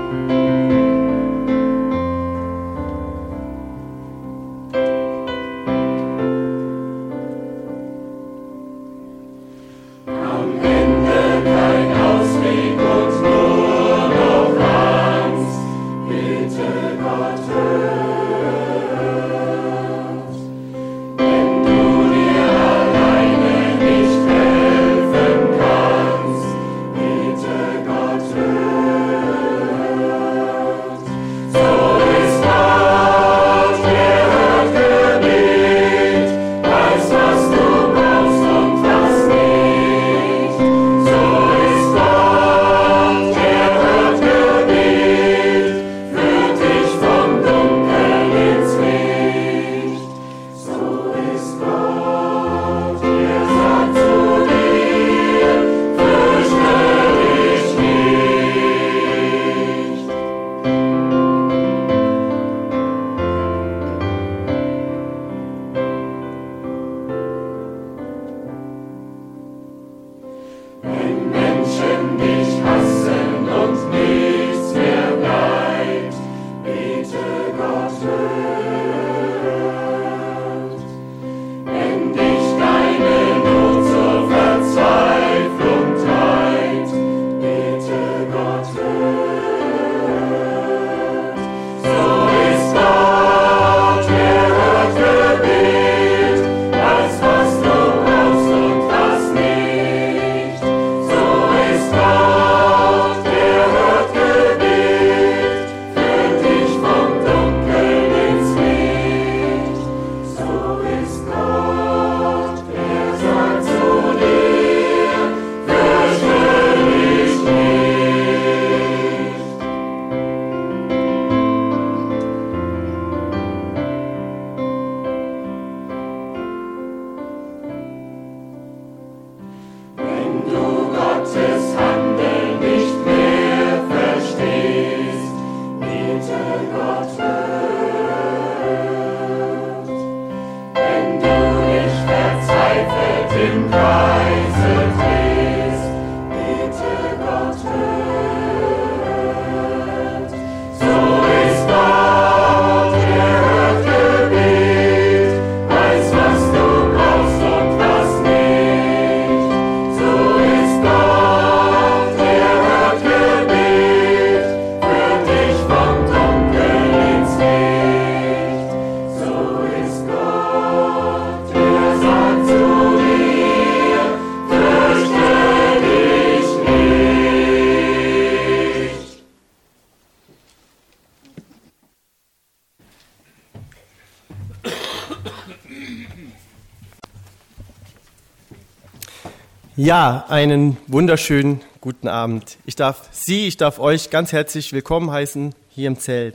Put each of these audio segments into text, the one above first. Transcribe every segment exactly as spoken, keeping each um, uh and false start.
Ja, einen wunderschönen guten Abend. Ich darf Sie, ich darf euch ganz herzlich willkommen heißen hier im Zelt.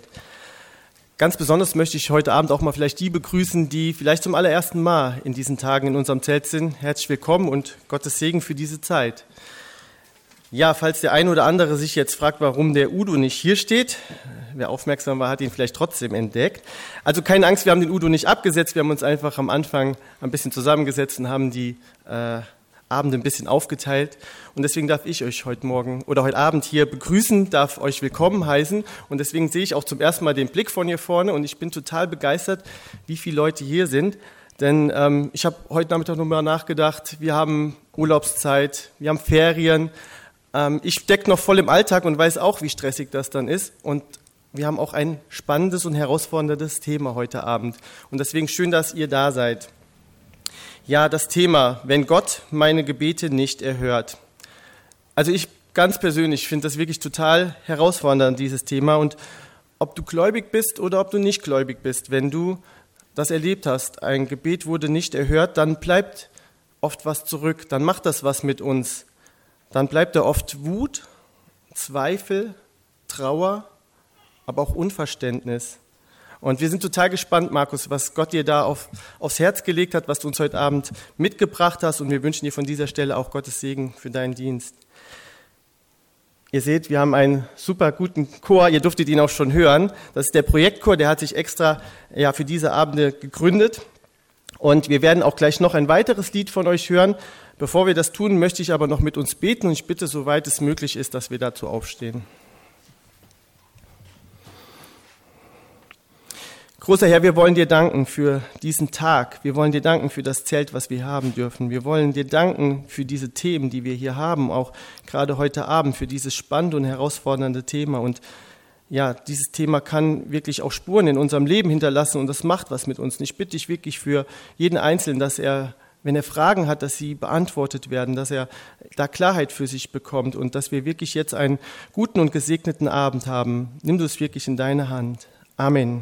Ganz besonders möchte ich heute Abend auch mal vielleicht die begrüßen, die vielleicht zum allerersten Mal in diesen Tagen in unserem Zelt sind. Herzlich willkommen und Gottes Segen für diese Zeit. Ja, falls der eine oder andere sich jetzt fragt, warum der Udo nicht hier steht, wer aufmerksam war, hat ihn vielleicht trotzdem entdeckt. Also keine Angst, wir haben den Udo nicht abgesetzt, wir haben uns einfach am Anfang ein bisschen zusammengesetzt und haben die äh, Abend ein bisschen aufgeteilt und deswegen darf ich euch heute Morgen oder heute Abend hier begrüßen, darf euch willkommen heißen und deswegen sehe ich auch zum ersten Mal den Blick von hier vorne und ich bin total begeistert, wie viele Leute hier sind, denn ähm, ich habe heute Nachmittag nochmal nachgedacht, wir haben Urlaubszeit, wir haben Ferien, ähm, ich stecke noch voll im Alltag und weiß auch, wie stressig das dann ist und wir haben auch ein spannendes und herausforderndes Thema heute Abend und deswegen schön, dass ihr da seid. Ja, das Thema, wenn Gott meine Gebete nicht erhört. Also ich ganz persönlich finde das wirklich total herausfordernd, dieses Thema. Und ob du gläubig bist oder ob du nicht gläubig bist, wenn du das erlebt hast, ein Gebet wurde nicht erhört, dann bleibt oft was zurück, dann macht das was mit uns. Dann bleibt da oft Wut, Zweifel, Trauer, aber auch Unverständnis. Und wir sind total gespannt, Markus, was Gott dir da auf, aufs Herz gelegt hat, was du uns heute Abend mitgebracht hast. Und wir wünschen dir von dieser Stelle auch Gottes Segen für deinen Dienst. Ihr seht, wir haben einen super guten Chor. Ihr durftet ihn auch schon hören. Das ist der Projektchor, der hat sich extra ja, für diese Abende gegründet. Und wir werden auch gleich noch ein weiteres Lied von euch hören. Bevor wir das tun, möchte ich aber noch mit uns beten. Und ich bitte, soweit es möglich ist, dass wir dazu aufstehen. Großer Herr, wir wollen dir danken für diesen Tag. Wir wollen dir danken für das Zelt, was wir haben dürfen. Wir wollen dir danken für diese Themen, die wir hier haben, auch gerade heute Abend, für dieses spannende und herausfordernde Thema. Und ja, dieses Thema kann wirklich auch Spuren in unserem Leben hinterlassen und das macht was mit uns. Und ich bitte dich wirklich für jeden Einzelnen, dass er, wenn er Fragen hat, dass sie beantwortet werden, dass er da Klarheit für sich bekommt und dass wir wirklich jetzt einen guten und gesegneten Abend haben. Nimm du es wirklich in deine Hand. Amen.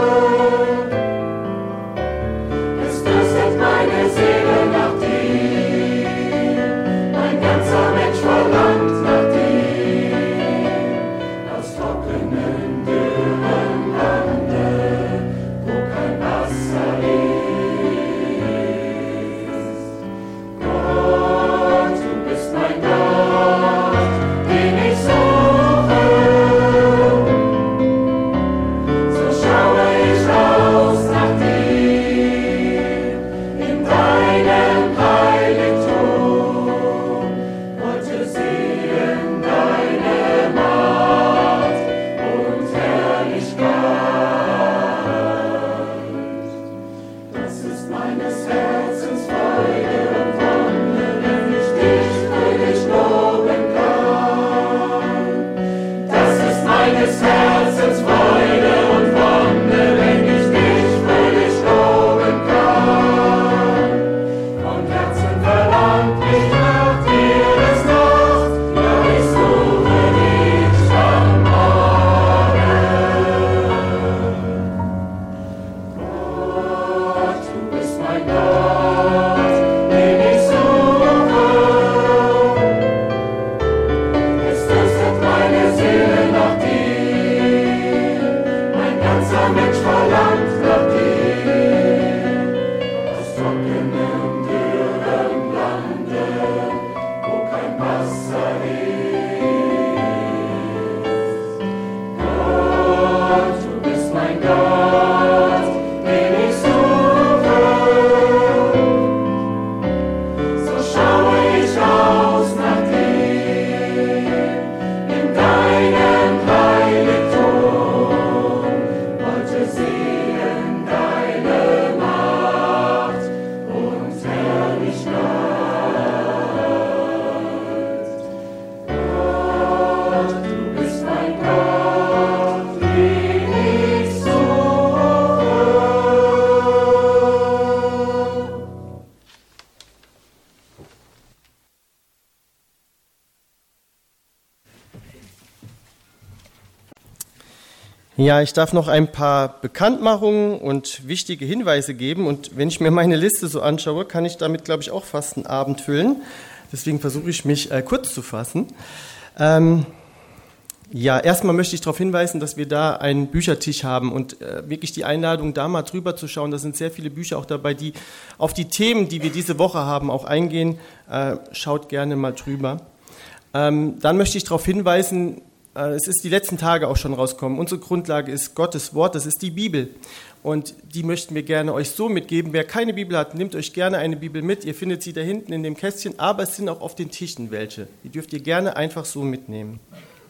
Meine Seele nach dir. Ja, ich darf noch ein paar Bekanntmachungen und wichtige Hinweise geben. Und wenn ich mir meine Liste so anschaue, kann ich damit, glaube ich, auch fast einen Abend füllen. Deswegen versuche ich, mich äh, kurz zu fassen. Ähm, ja, erstmal möchte ich darauf hinweisen, dass wir da einen Büchertisch haben und äh, wirklich die Einladung, da mal drüber zu schauen. Da sind sehr viele Bücher auch dabei, die auf die Themen, die wir diese Woche haben, auch eingehen. Äh, schaut gerne mal drüber. Ähm, dann möchte ich darauf hinweisen, es ist die letzten Tage auch schon rausgekommen. Unsere Grundlage ist Gottes Wort, das ist die Bibel. Und die möchten wir gerne euch so mitgeben. Wer keine Bibel hat, nehmt euch gerne eine Bibel mit. Ihr findet sie da hinten in dem Kästchen, aber es sind auch auf den Tischen welche. Die dürft ihr gerne einfach so mitnehmen.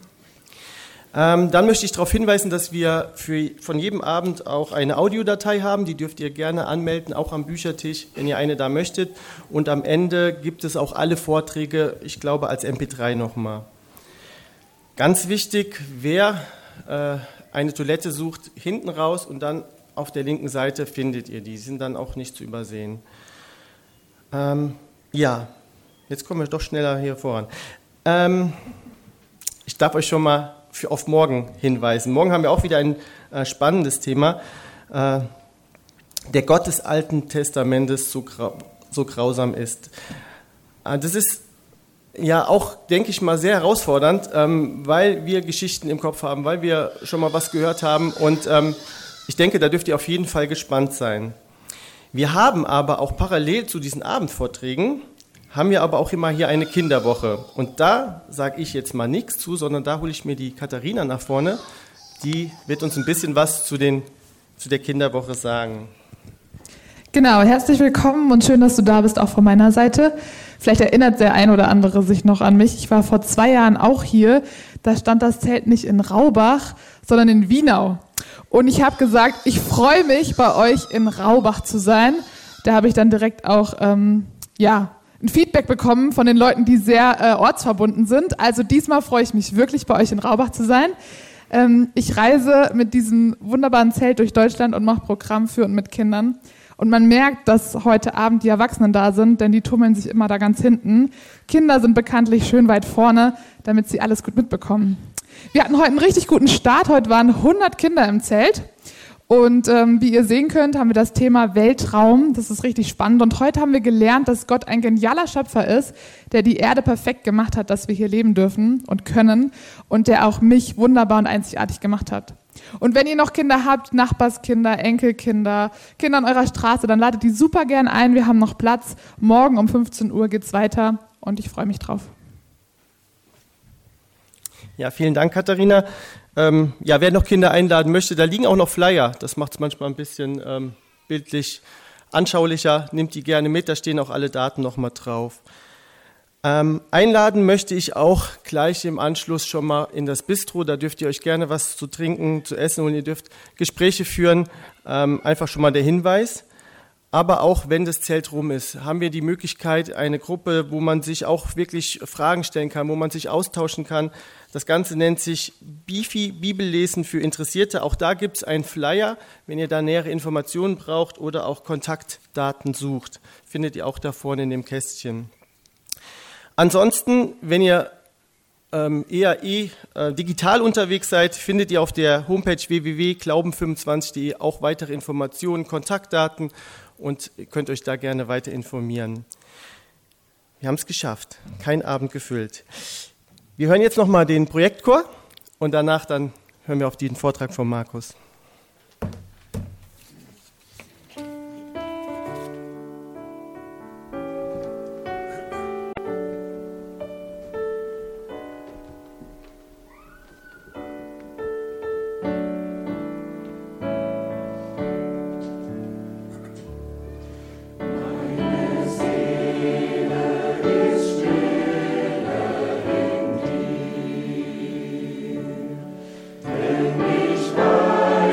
Ähm, dann möchte ich darauf hinweisen, dass wir für, von jedem Abend auch eine Audiodatei haben. Die dürft ihr gerne anmelden, auch am Büchertisch, wenn ihr eine da möchtet. Und am Ende gibt es auch alle Vorträge, ich glaube, als M P drei nochmal. Ganz wichtig, wer äh, eine Toilette sucht, hinten raus und dann auf der linken Seite findet ihr die. Die sind dann auch nicht zu übersehen. Ähm, ja, jetzt kommen wir doch schneller hier voran. Ähm, ich darf euch schon mal für auf morgen hinweisen. Morgen haben wir auch wieder ein äh, spannendes Thema. Äh, der Gott des Alten Testamentes so, grau, so grausam ist. Äh, das ist ja auch, denke ich mal, sehr herausfordernd, ähm, weil wir Geschichten im Kopf haben, weil wir schon mal was gehört haben und ähm, ich denke, da dürft ihr auf jeden Fall gespannt sein. Wir haben aber auch parallel zu diesen Abendvorträgen, haben wir aber auch immer hier eine Kinderwoche und da sage ich jetzt mal nichts zu, sondern da hole ich mir die Katharina nach vorne, die wird uns ein bisschen was zu, den, zu der Kinderwoche sagen. Genau, herzlich willkommen und schön, dass du da bist, auch von meiner Seite. Vielleicht erinnert der ein oder andere sich noch an mich. Ich war vor zwei Jahren auch hier. Da stand das Zelt nicht in Raubach, sondern in Wienau. Und ich habe gesagt, ich freue mich, bei euch in Raubach zu sein. Da habe ich dann direkt auch ähm, ja, ein Feedback bekommen von den Leuten, die sehr äh, ortsverbunden sind. Also diesmal freue ich mich wirklich, bei euch in Raubach zu sein. Ähm, ich reise mit diesem wunderbaren Zelt durch Deutschland und mache Programm für und mit Kindern. Und man merkt, dass heute Abend die Erwachsenen da sind, denn die tummeln sich immer da ganz hinten. Kinder sind bekanntlich schön weit vorne, damit sie alles gut mitbekommen. Wir hatten heute einen richtig guten Start. Heute waren hundert Kinder im Zelt. Und ähm, wie ihr sehen könnt, haben wir das Thema Weltraum. Das ist richtig spannend. Und heute haben wir gelernt, dass Gott ein genialer Schöpfer ist, der die Erde perfekt gemacht hat, dass wir hier leben dürfen und können. Und der auch mich wunderbar und einzigartig gemacht hat. Und wenn ihr noch Kinder habt, Nachbarskinder, Enkelkinder, Kinder an eurer Straße, dann ladet die super gern ein. Wir haben noch Platz. Morgen um fünfzehn Uhr geht's weiter und ich freue mich drauf. Ja, vielen Dank, Katharina. Ähm, ja, wer noch Kinder einladen möchte, da liegen auch noch Flyer. Das macht es manchmal ein bisschen ähm, bildlich anschaulicher. Nehmt die gerne mit, da stehen auch alle Daten nochmal drauf. Ähm, einladen möchte ich auch gleich im Anschluss schon mal in das Bistro. Da dürft ihr euch gerne was zu trinken, zu essen und ihr dürft Gespräche führen. Ähm, einfach schon mal der Hinweis. Aber auch wenn das Zelt rum ist, haben wir die Möglichkeit, eine Gruppe, wo man sich auch wirklich Fragen stellen kann, wo man sich austauschen kann. Das Ganze nennt sich Bifi, Bibellesen für Interessierte. Auch da gibt es einen Flyer, wenn ihr da nähere Informationen braucht oder auch Kontaktdaten sucht. Findet ihr auch da vorne in dem Kästchen. Ansonsten, wenn ihr ähm, eher eh äh, digital unterwegs seid, findet ihr auf der Homepage w w w punkt glauben fünfundzwanzig punkt de auch weitere Informationen, Kontaktdaten und ihr könnt euch da gerne weiter informieren. Wir haben es geschafft, kein Abend gefüllt. Wir hören jetzt nochmal den Projektchor und danach dann hören wir auf den Vortrag von Markus. Bye.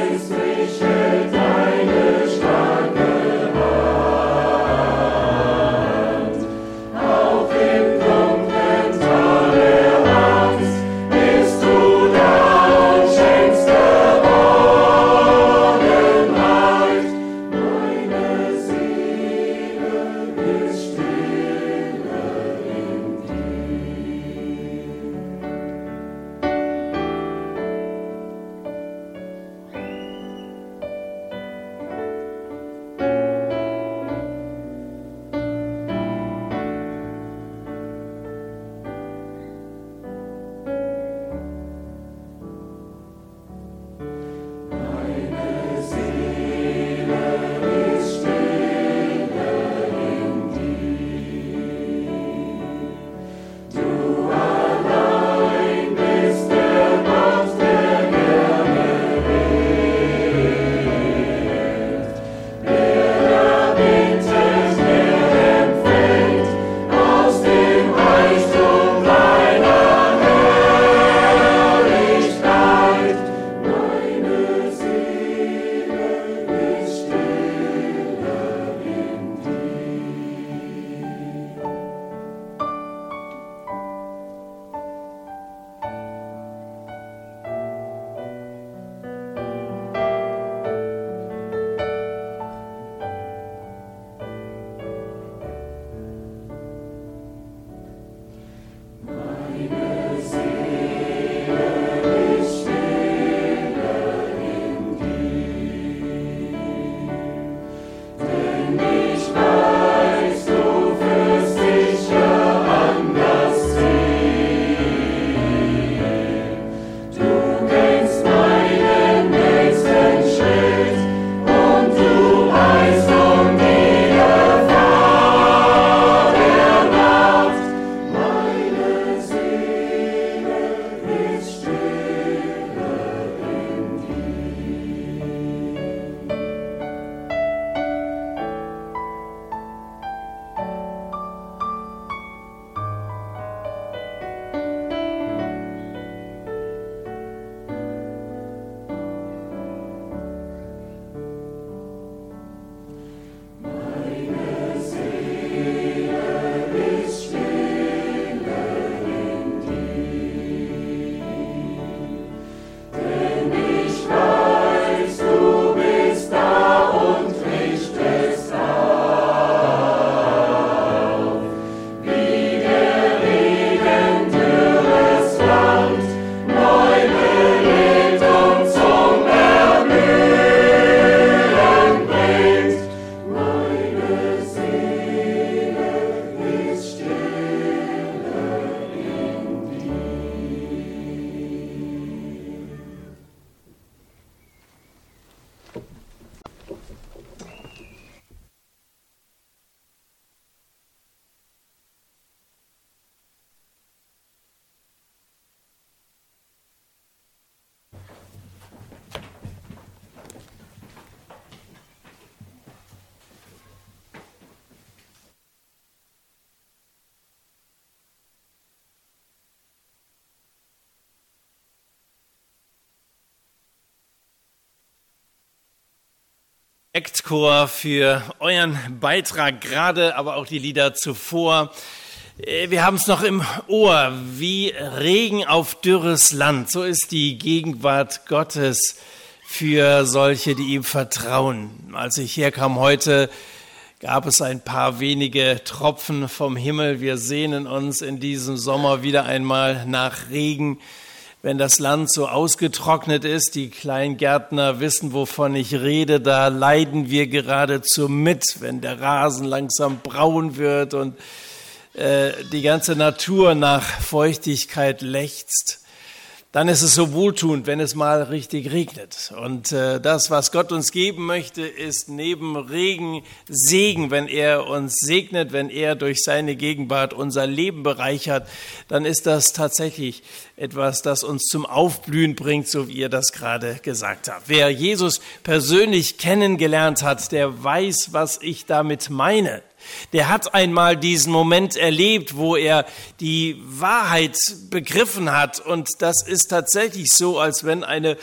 Act-Chor für euren Beitrag gerade, aber auch die Lieder zuvor. Wir haben es noch im Ohr, wie Regen auf dürres Land. So ist die Gegenwart Gottes für solche, die ihm vertrauen. Als ich herkam heute, gab es ein paar wenige Tropfen vom Himmel. Wir sehnen uns in diesem Sommer wieder einmal nach Regen. Wenn das Land so ausgetrocknet ist, die Kleingärtner wissen, wovon ich rede, da leiden wir geradezu mit, wenn der Rasen langsam braun wird und äh, die ganze Natur nach Feuchtigkeit lechzt. Dann ist es so wohltuend, wenn es mal richtig regnet. Und äh, das, was Gott uns geben möchte, ist neben Regen Segen. Wenn er uns segnet, wenn er durch seine Gegenwart unser Leben bereichert, dann ist das tatsächlich etwas, das uns zum Aufblühen bringt, so wie ihr das gerade gesagt habt. Wer Jesus persönlich kennengelernt hat, der weiß, was ich damit meine. Der hat einmal diesen Moment erlebt, wo er die Wahrheit begriffen hat. Und das ist tatsächlich so, als wenn eine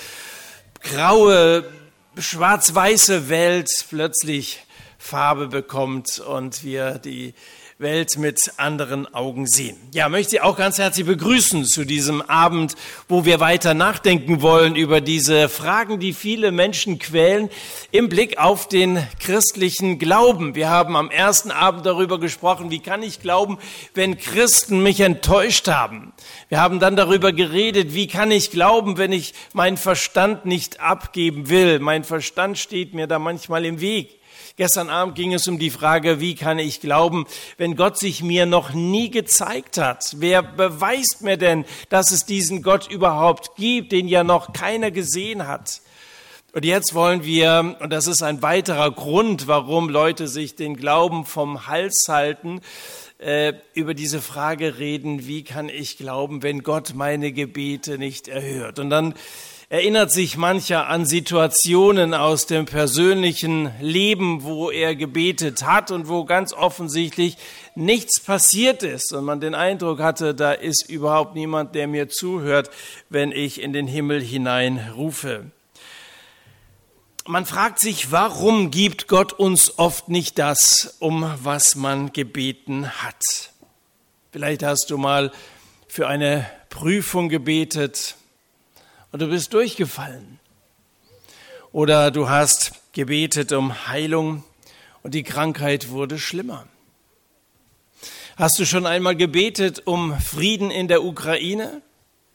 graue, schwarz-weiße Welt plötzlich Farbe bekommt und wir die Welt mit anderen Augen sehen. Ja, möchte ich auch ganz herzlich begrüßen zu diesem Abend, wo wir weiter nachdenken wollen über diese Fragen, die viele Menschen quälen, im Blick auf den christlichen Glauben. Wir haben am ersten Abend darüber gesprochen, wie kann ich glauben, wenn Christen mich enttäuscht haben. Wir haben dann darüber geredet, wie kann ich glauben, wenn ich meinen Verstand nicht abgeben will. Mein Verstand steht mir da manchmal im Weg. Gestern Abend ging es um die Frage, wie kann ich glauben, wenn Gott sich mir noch nie gezeigt hat? Wer beweist mir denn, dass es diesen Gott überhaupt gibt, den ja noch keiner gesehen hat? Und jetzt wollen wir, und das ist ein weiterer Grund, warum Leute sich den Glauben vom Hals halten, äh, über diese Frage reden, wie kann ich glauben, wenn Gott meine Gebete nicht erhört? Und dann erinnert sich mancher an Situationen aus dem persönlichen Leben, wo er gebetet hat und wo ganz offensichtlich nichts passiert ist und man den Eindruck hatte, da ist überhaupt niemand, der mir zuhört, wenn ich in den Himmel hinein rufe. Man fragt sich, warum gibt Gott uns oft nicht das, um was man gebeten hat? Vielleicht hast du mal für eine Prüfung gebetet und du bist durchgefallen. Oder du hast gebetet um Heilung und die Krankheit wurde schlimmer. Hast du schon einmal gebetet um Frieden in der Ukraine?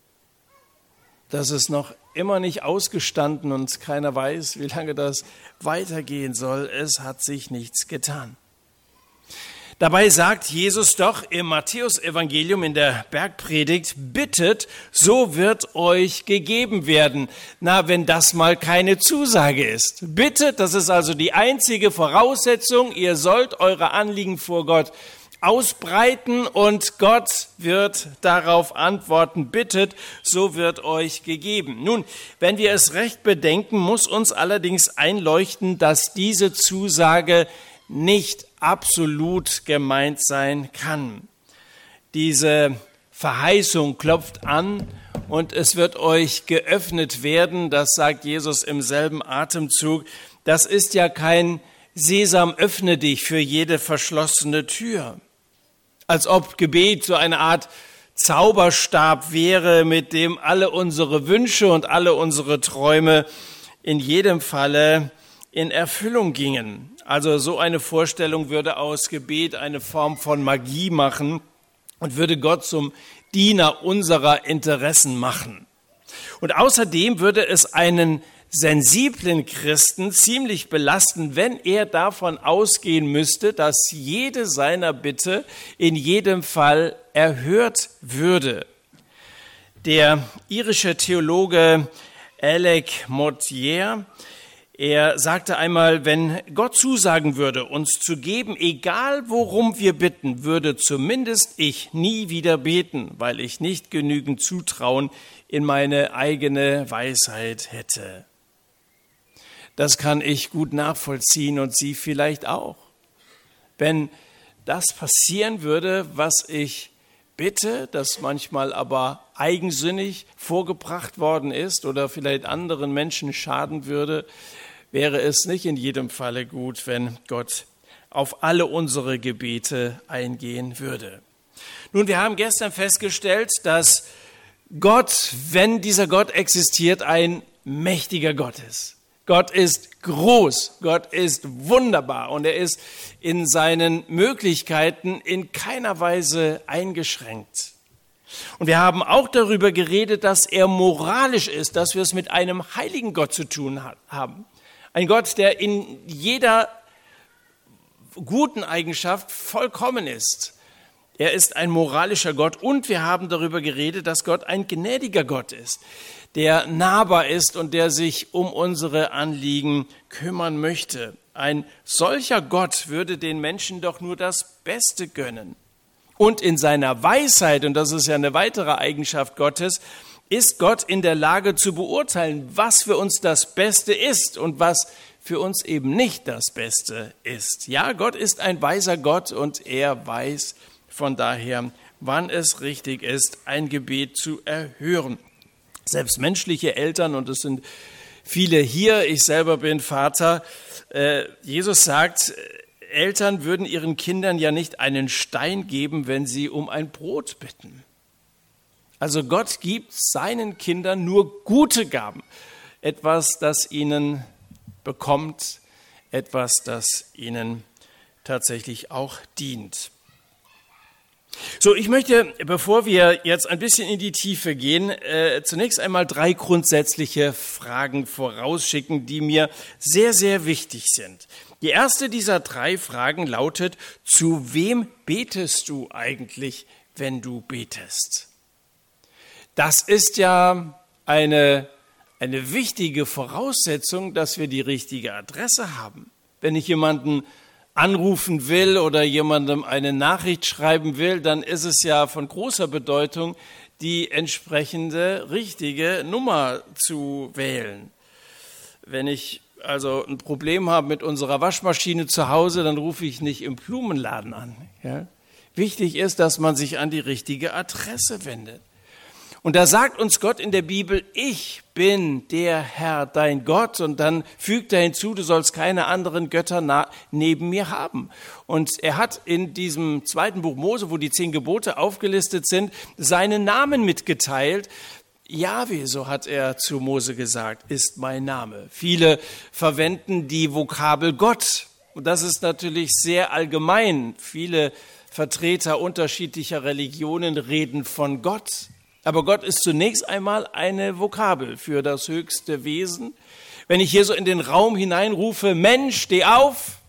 Das ist noch immer nicht ausgestanden und keiner weiß, wie lange das weitergehen soll. Es hat sich nichts getan. Dabei sagt Jesus doch im Matthäus-Evangelium in der Bergpredigt, bittet, so wird euch gegeben werden. Na, wenn das mal keine Zusage ist. Bittet, das ist also die einzige Voraussetzung. Ihr sollt eure Anliegen vor Gott ausbreiten und Gott wird darauf antworten. Bittet, so wird euch gegeben. Nun, wenn wir es recht bedenken, muss uns allerdings einleuchten, dass diese Zusage nicht absolut gemeint sein kann. Diese Verheißung klopft an und es wird euch geöffnet werden, das sagt Jesus im selben Atemzug. Das ist ja kein Sesam, öffne dich für jede verschlossene Tür. Als ob Gebet so eine Art Zauberstab wäre, mit dem alle unsere Wünsche und alle unsere Träume in jedem Falle in Erfüllung gingen. Also so eine Vorstellung würde aus Gebet eine Form von Magie machen und würde Gott zum Diener unserer Interessen machen. Und außerdem würde es einen sensiblen Christen ziemlich belasten, wenn er davon ausgehen müsste, dass jede seiner Bitte in jedem Fall erhört würde. Der irische Theologe Alec Motyer, er sagte einmal, wenn Gott zusagen würde, uns zu geben, egal worum wir bitten, würde zumindest ich nie wieder beten, weil ich nicht genügend Zutrauen in meine eigene Weisheit hätte. Das kann ich gut nachvollziehen und Sie vielleicht auch. Wenn das passieren würde, was ich bitte, das manchmal aber eigensinnig vorgebracht worden ist oder vielleicht anderen Menschen schaden würde, wäre es nicht in jedem Falle gut, wenn Gott auf alle unsere Gebete eingehen würde. Nun, wir haben gestern festgestellt, dass Gott, wenn dieser Gott existiert, ein mächtiger Gott ist. Gott ist groß, Gott ist wunderbar und er ist in seinen Möglichkeiten in keiner Weise eingeschränkt. Und wir haben auch darüber geredet, dass er moralisch ist, dass wir es mit einem heiligen Gott zu tun haben. Ein Gott, der in jeder guten Eigenschaft vollkommen ist. Er ist ein moralischer Gott und wir haben darüber geredet, dass Gott ein gnädiger Gott ist, der nahbar ist und der sich um unsere Anliegen kümmern möchte. Ein solcher Gott würde den Menschen doch nur das Beste gönnen. Und in seiner Weisheit, und das ist ja eine weitere Eigenschaft Gottes, ist Gott in der Lage zu beurteilen, was für uns das Beste ist und was für uns eben nicht das Beste ist. Ja, Gott ist ein weiser Gott und er weiß von daher, wann es richtig ist, ein Gebet zu erhören. Selbst menschliche Eltern, und es sind viele hier, ich selber bin Vater, äh, Jesus sagt, Eltern würden ihren Kindern ja nicht einen Stein geben, wenn sie um ein Brot bitten. Also Gott gibt seinen Kindern nur gute Gaben. Etwas, das ihnen bekommt, etwas, das ihnen tatsächlich auch dient. So, ich möchte, bevor wir jetzt ein bisschen in die Tiefe gehen, äh, zunächst einmal drei grundsätzliche Fragen vorausschicken, die mir sehr, sehr wichtig sind. Die erste dieser drei Fragen lautet, zu wem betest du eigentlich, wenn du betest? Das ist ja eine, eine wichtige Voraussetzung, dass wir die richtige Adresse haben. Wenn ich jemanden anrufen will oder jemandem eine Nachricht schreiben will, dann ist es ja von großer Bedeutung, die entsprechende richtige Nummer zu wählen. Wenn ich also ein Problem habe mit unserer Waschmaschine zu Hause, dann rufe ich nicht im Blumenladen an. Ja? Wichtig ist, dass man sich an die richtige Adresse wendet. Und da sagt uns Gott in der Bibel, ich bin der Herr, dein Gott. Und dann fügt er hinzu, du sollst keine anderen Götter na- neben mir haben. Und er hat in diesem zweiten Buch Mose, wo die zehn Gebote aufgelistet sind, seinen Namen mitgeteilt. Jahwe, so hat er zu Mose gesagt, ist mein Name. Viele verwenden die Vokabel Gott. Und das ist natürlich sehr allgemein. Viele Vertreter unterschiedlicher Religionen reden von Gott. Aber Gott ist zunächst einmal eine Vokabel für das höchste Wesen. Wenn ich hier so in den Raum hineinrufe, Mensch, steh auf,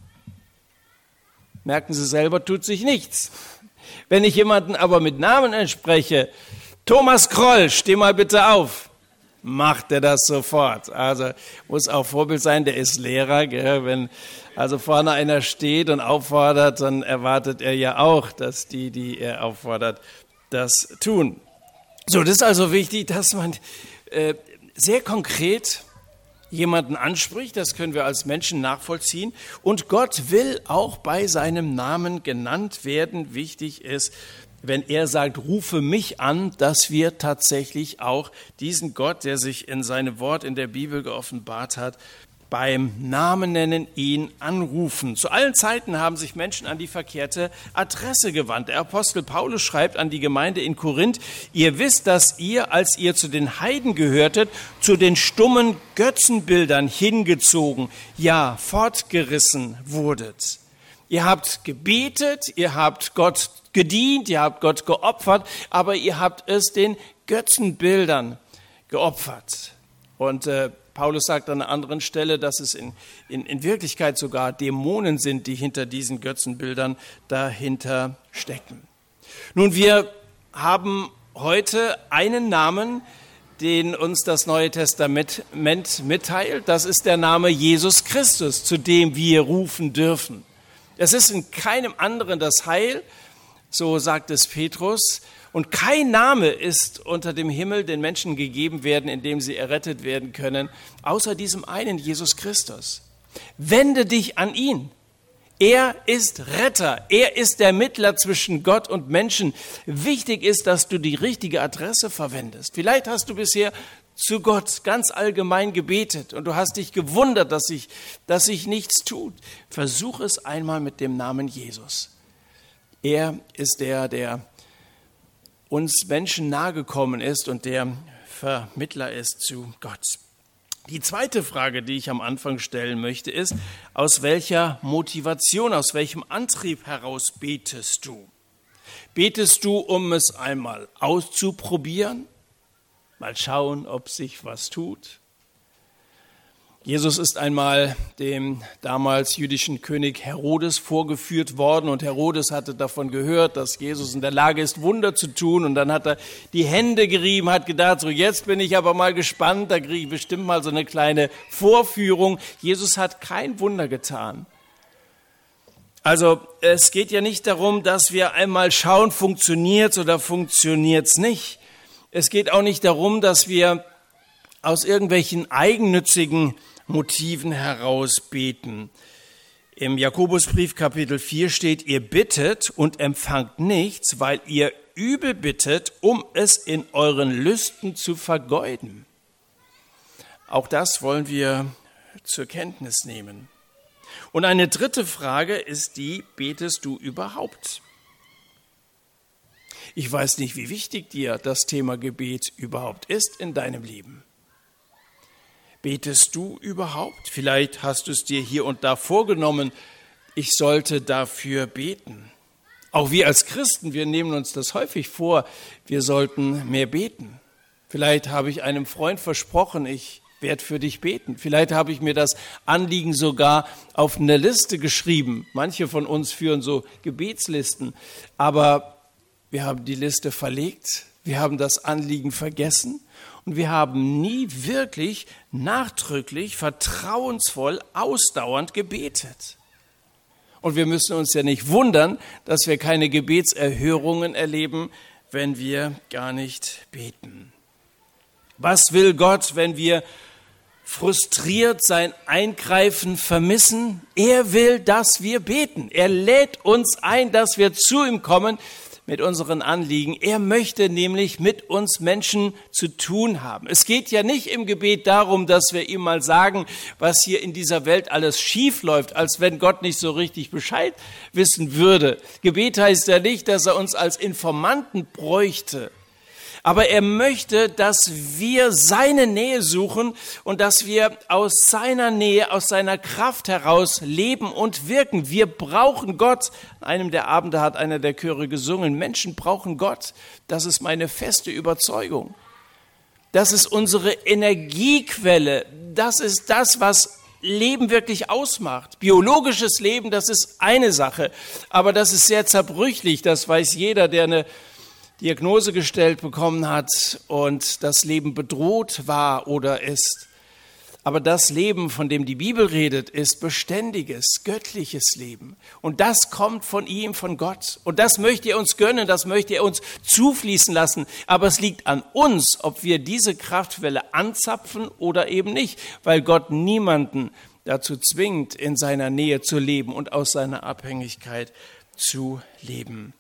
merken Sie selber, tut sich nichts. Wenn ich jemanden aber mit Namen anspreche, Thomas Kroll, steh mal bitte auf, macht er das sofort. Also muss auch Vorbild sein, der ist Lehrer. Gell? Wenn also vorne einer steht und auffordert, dann erwartet er ja auch, dass die, die er auffordert, das tun. So, das ist also wichtig, dass man äh, sehr konkret jemanden anspricht, das können wir als Menschen nachvollziehen. Und Gott will auch bei seinem Namen genannt werden. Wichtig ist, wenn er sagt, rufe mich an, dass wir tatsächlich auch diesen Gott, der sich in seinem Wort in der Bibel geoffenbart hat, beim Namen nennen, ihn anrufen. Zu allen Zeiten haben sich Menschen an die verkehrte Adresse gewandt. Der Apostel Paulus schreibt an die Gemeinde in Korinth, ihr wisst, dass ihr, als ihr zu den Heiden gehörtet, zu den stummen Götzenbildern hingezogen, ja, fortgerissen wurdet. Ihr habt gebetet, ihr habt Gott gedient, ihr habt Gott geopfert, aber ihr habt es den Götzenbildern geopfert. Und äh, Paulus sagt an einer anderen Stelle, dass es in, in, in Wirklichkeit sogar Dämonen sind, die hinter diesen Götzenbildern dahinter stecken. Nun, wir haben heute einen Namen, den uns das Neue Testament mitteilt. Das ist der Name Jesus Christus, zu dem wir rufen dürfen. Es ist in keinem anderen das Heil, so sagt es Petrus. Und kein Name ist unter dem Himmel den Menschen gegeben werden, in dem sie errettet werden können, außer diesem einen, Jesus Christus. Wende dich an ihn. Er ist Retter. Er ist der Mittler zwischen Gott und Menschen. Wichtig ist, dass du die richtige Adresse verwendest. Vielleicht hast du bisher zu Gott ganz allgemein gebetet und du hast dich gewundert, dass sich, dass sich nichts tut. Versuch es einmal mit dem Namen Jesus. Er ist der, der uns Menschen nahegekommen ist und der Vermittler ist zu Gott. Die zweite Frage, die ich am Anfang stellen möchte, ist, aus welcher Motivation, aus welchem Antrieb heraus betest du? Betest du, um es einmal auszuprobieren? Mal schauen, ob sich was tut? Jesus ist einmal dem damals jüdischen König Herodes vorgeführt worden und Herodes hatte davon gehört, dass Jesus in der Lage ist, Wunder zu tun und dann hat er die Hände gerieben, hat gedacht, so jetzt bin ich aber mal gespannt, da kriege ich bestimmt mal so eine kleine Vorführung. Jesus hat kein Wunder getan. Also es geht ja nicht darum, dass wir einmal schauen, funktioniert's oder funktioniert's nicht. Es geht auch nicht darum, dass wir aus irgendwelchen eigennützigen Motiven heraus beten. Im Jakobusbrief Kapitel vier steht, ihr bittet und empfangt nichts, weil ihr übel bittet, um es in euren Lüsten zu vergeuden. Auch das wollen wir zur Kenntnis nehmen. Und eine dritte Frage ist die, betest du überhaupt? Ich weiß nicht, wie wichtig dir das Thema Gebet überhaupt ist in deinem Leben. Betest du überhaupt? Vielleicht hast du es dir hier und da vorgenommen, ich sollte dafür beten. Auch wir als Christen, wir nehmen uns das häufig vor, wir sollten mehr beten. Vielleicht habe ich einem Freund versprochen, ich werde für dich beten. Vielleicht habe ich mir das Anliegen sogar auf eine Liste geschrieben. Manche von uns führen so Gebetslisten, aber wir haben die Liste verlegt, wir haben das Anliegen vergessen. Und wir haben nie wirklich nachdrücklich, vertrauensvoll, ausdauernd gebetet. Und wir müssen uns ja nicht wundern, dass wir keine Gebetserhörungen erleben, wenn wir gar nicht beten. Was will Gott, wenn wir frustriert sein Eingreifen vermissen? Er will, dass wir beten. Er lädt uns ein, dass wir zu ihm kommen mit unseren Anliegen. Er möchte nämlich mit uns Menschen zu tun haben. Es geht ja nicht im Gebet darum, dass wir ihm mal sagen, was hier in dieser Welt alles schief läuft, als wenn Gott nicht so richtig Bescheid wissen würde. Gebet heißt ja nicht, dass er uns als Informanten bräuchte. Aber er möchte, dass wir seine Nähe suchen und dass wir aus seiner Nähe, aus seiner Kraft heraus leben und wirken. Wir brauchen Gott. An einem der Abende hat einer der Chöre gesungen, Menschen brauchen Gott. Das ist meine feste Überzeugung. Das ist unsere Energiequelle. Das ist das, was Leben wirklich ausmacht. Biologisches Leben, das ist eine Sache. Aber das ist sehr zerbrüchlich. Das weiß jeder, der eine Diagnose gestellt bekommen hat und das Leben bedroht war oder ist. Aber das Leben, von dem die Bibel redet, ist beständiges, göttliches Leben. Und das kommt von ihm, von Gott. Und das möchte er uns gönnen, das möchte er uns zufließen lassen. Aber es liegt an uns, ob wir diese Kraftquelle anzapfen oder eben nicht, weil Gott niemanden dazu zwingt, in seiner Nähe zu leben und aus seiner Abhängigkeit zu leben.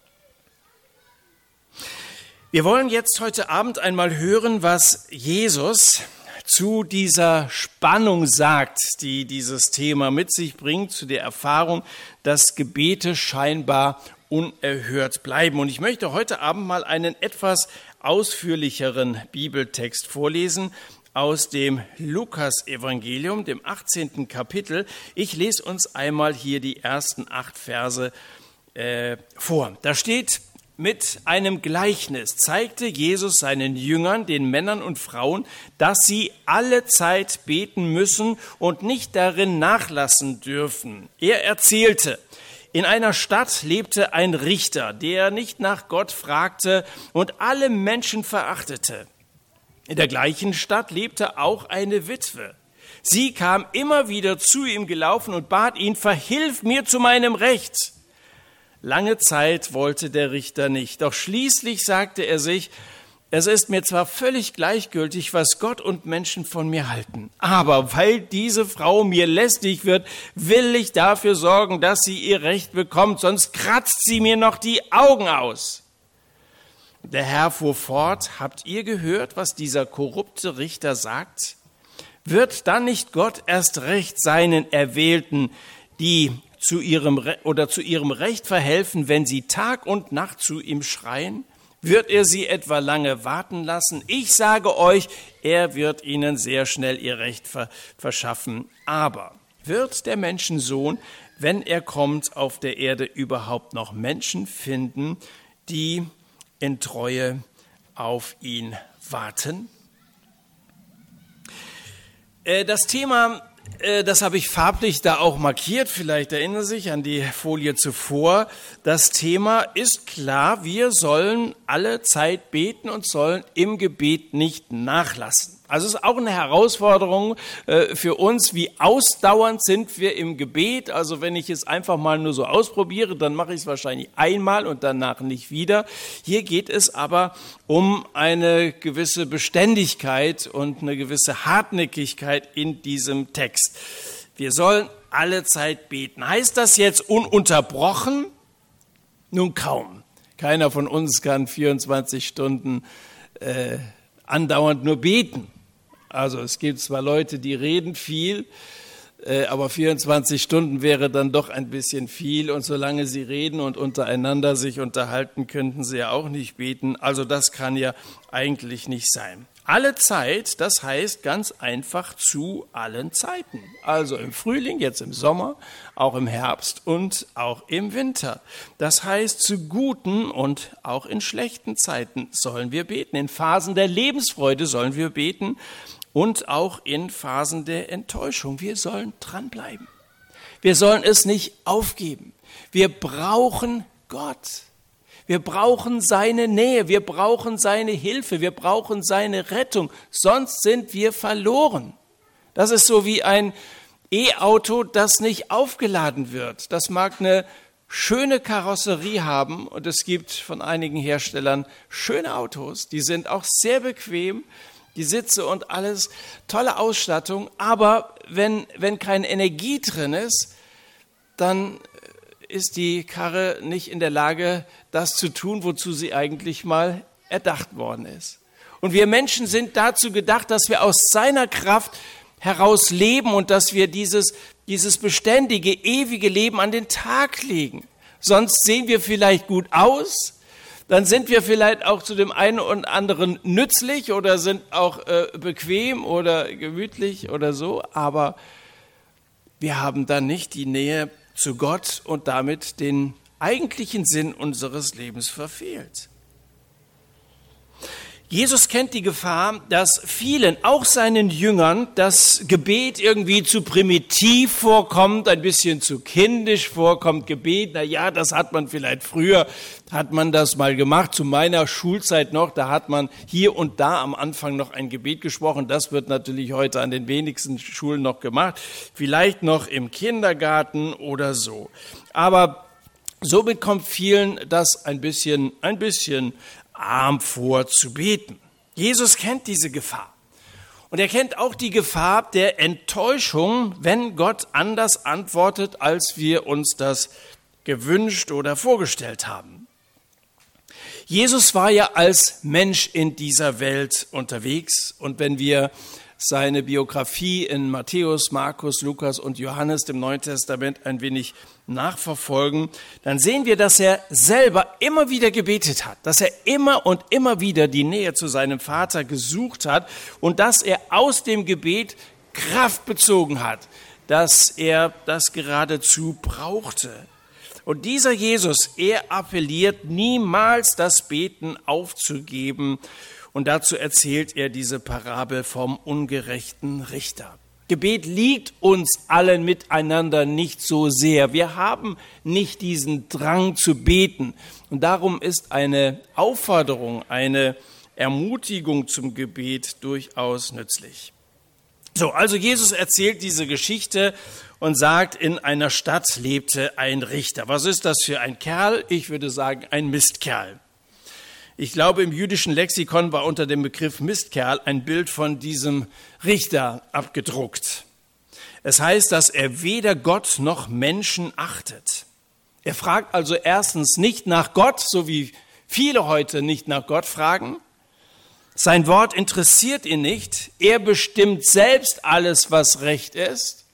Wir wollen jetzt heute Abend einmal hören, was Jesus zu dieser Spannung sagt, die dieses Thema mit sich bringt, zu der Erfahrung, dass Gebete scheinbar unerhört bleiben. Und ich möchte heute Abend mal einen etwas ausführlicheren Bibeltext vorlesen aus dem Lukas-Evangelium, dem achtzehnten Kapitel. Ich lese uns einmal hier die ersten acht Verse äh, vor. Da steht: Mit einem Gleichnis zeigte Jesus seinen Jüngern, den Männern und Frauen, dass sie alle Zeit beten müssen und nicht darin nachlassen dürfen. Er erzählte: In einer Stadt lebte ein Richter, der nicht nach Gott fragte und alle Menschen verachtete. In der gleichen Stadt lebte auch eine Witwe. Sie kam immer wieder zu ihm gelaufen und bat ihn: Verhilf mir zu meinem Recht. Lange Zeit wollte der Richter nicht, doch schließlich sagte er sich: Es ist mir zwar völlig gleichgültig, was Gott und Menschen von mir halten, aber weil diese Frau mir lästig wird, will ich dafür sorgen, dass sie ihr Recht bekommt, sonst kratzt sie mir noch die Augen aus. Der Herr fuhr fort, habt ihr gehört, was dieser korrupte Richter sagt? Wird dann nicht Gott erst recht seinen Erwählten, die zu ihrem Re- oder zu ihrem Recht verhelfen, wenn sie Tag und Nacht zu ihm schreien? Wird er sie etwa lange warten lassen? Ich sage euch, er wird ihnen sehr schnell ihr Recht ver- verschaffen. Aber wird der Menschensohn, wenn er kommt, auf der Erde überhaupt noch Menschen finden, die in Treue auf ihn warten? Äh, das Thema, äh, das habe ich farblich da auch markiert, vielleicht erinnern Sie sich an die Folie zuvor. Das Thema ist klar, wir sollen alle Zeit beten und sollen im Gebet nicht nachlassen. Also es ist auch eine Herausforderung äh, für uns, wie ausdauernd sind wir im Gebet. Also wenn ich es einfach mal nur so ausprobiere, dann mache ich es wahrscheinlich einmal und danach nicht wieder. Hier geht es aber um eine gewisse Beständigkeit und eine gewisse Hartnäckigkeit in diesem Text. Wir sollen alle Zeit beten. Heißt das jetzt ununterbrochen? Nun kaum. Keiner von uns kann vierundzwanzig Stunden äh, andauernd nur beten. Also es gibt zwar Leute, die reden viel, äh, aber vierundzwanzig Stunden wäre dann doch ein bisschen viel. Und solange sie reden und untereinander sich unterhalten, könnten sie ja auch nicht beten. Also das kann ja eigentlich nicht sein. Alle Zeit, das heißt ganz einfach zu allen Zeiten. Also im Frühling, jetzt im Sommer, auch im Herbst und auch im Winter. Das heißt, zu guten und auch in schlechten Zeiten sollen wir beten. In Phasen der Lebensfreude sollen wir beten und auch in Phasen der Enttäuschung. Wir sollen dranbleiben. Wir sollen es nicht aufgeben. Wir brauchen Gott. Wir brauchen seine Nähe, wir brauchen seine Hilfe, wir brauchen seine Rettung, sonst sind wir verloren. Das ist so wie ein E-Auto, das nicht aufgeladen wird. Das mag eine schöne Karosserie haben und es gibt von einigen Herstellern schöne Autos, die sind auch sehr bequem, die Sitze und alles, tolle Ausstattung, aber wenn, wenn keine Energie drin ist, dann ist die Karre nicht in der Lage, das zu tun, wozu sie eigentlich mal erdacht worden ist. Und wir Menschen sind dazu gedacht, dass wir aus seiner Kraft heraus leben und dass wir dieses, dieses beständige, ewige Leben an den Tag legen. Sonst sehen wir vielleicht gut aus, dann sind wir vielleicht auch zu dem einen und anderen nützlich oder sind auch äh, bequem oder gemütlich oder so, aber wir haben dann nicht die Nähe zu Gott und damit den eigentlichen Sinn unseres Lebens verfehlt. Jesus kennt die Gefahr, dass vielen, auch seinen Jüngern, das Gebet irgendwie zu primitiv vorkommt, ein bisschen zu kindisch vorkommt. Gebet, na ja, das hat man vielleicht früher, hat man das mal gemacht, zu meiner Schulzeit noch, da hat man hier und da am Anfang noch ein Gebet gesprochen. Das wird natürlich heute an den wenigsten Schulen noch gemacht, vielleicht noch im Kindergarten oder so. Aber somit kommt vielen das ein bisschen, ein bisschen arm vor zu beten. Jesus kennt diese Gefahr. Und er kennt auch die Gefahr der Enttäuschung, wenn Gott anders antwortet, als wir uns das gewünscht oder vorgestellt haben. Jesus war ja als Mensch in dieser Welt unterwegs. Und wenn wir seine Biografie in Matthäus, Markus, Lukas und Johannes, dem Neuen Testament, ein wenig nachverfolgen, dann sehen wir, dass er selber immer wieder gebetet hat, dass er immer und immer wieder die Nähe zu seinem Vater gesucht hat und dass er aus dem Gebet Kraft bezogen hat, dass er das geradezu brauchte. Und dieser Jesus, er appelliert niemals, das Beten aufzugeben. Und dazu erzählt er diese Parabel vom ungerechten Richter. Gebet liegt uns allen miteinander nicht so sehr. Wir haben nicht diesen Drang zu beten. Und darum ist eine Aufforderung, eine Ermutigung zum Gebet durchaus nützlich. So, also Jesus erzählt diese Geschichte und sagt, in einer Stadt lebte ein Richter. Was ist das für ein Kerl? Ich würde sagen, ein Mistkerl. Ich glaube, im jüdischen Lexikon war unter dem Begriff Mistkerl ein Bild von diesem Richter abgedruckt. Es heißt, dass er weder Gott noch Menschen achtet. Er fragt also erstens nicht nach Gott, so wie viele heute nicht nach Gott fragen. Sein Wort interessiert ihn nicht. Er bestimmt selbst alles, was recht ist.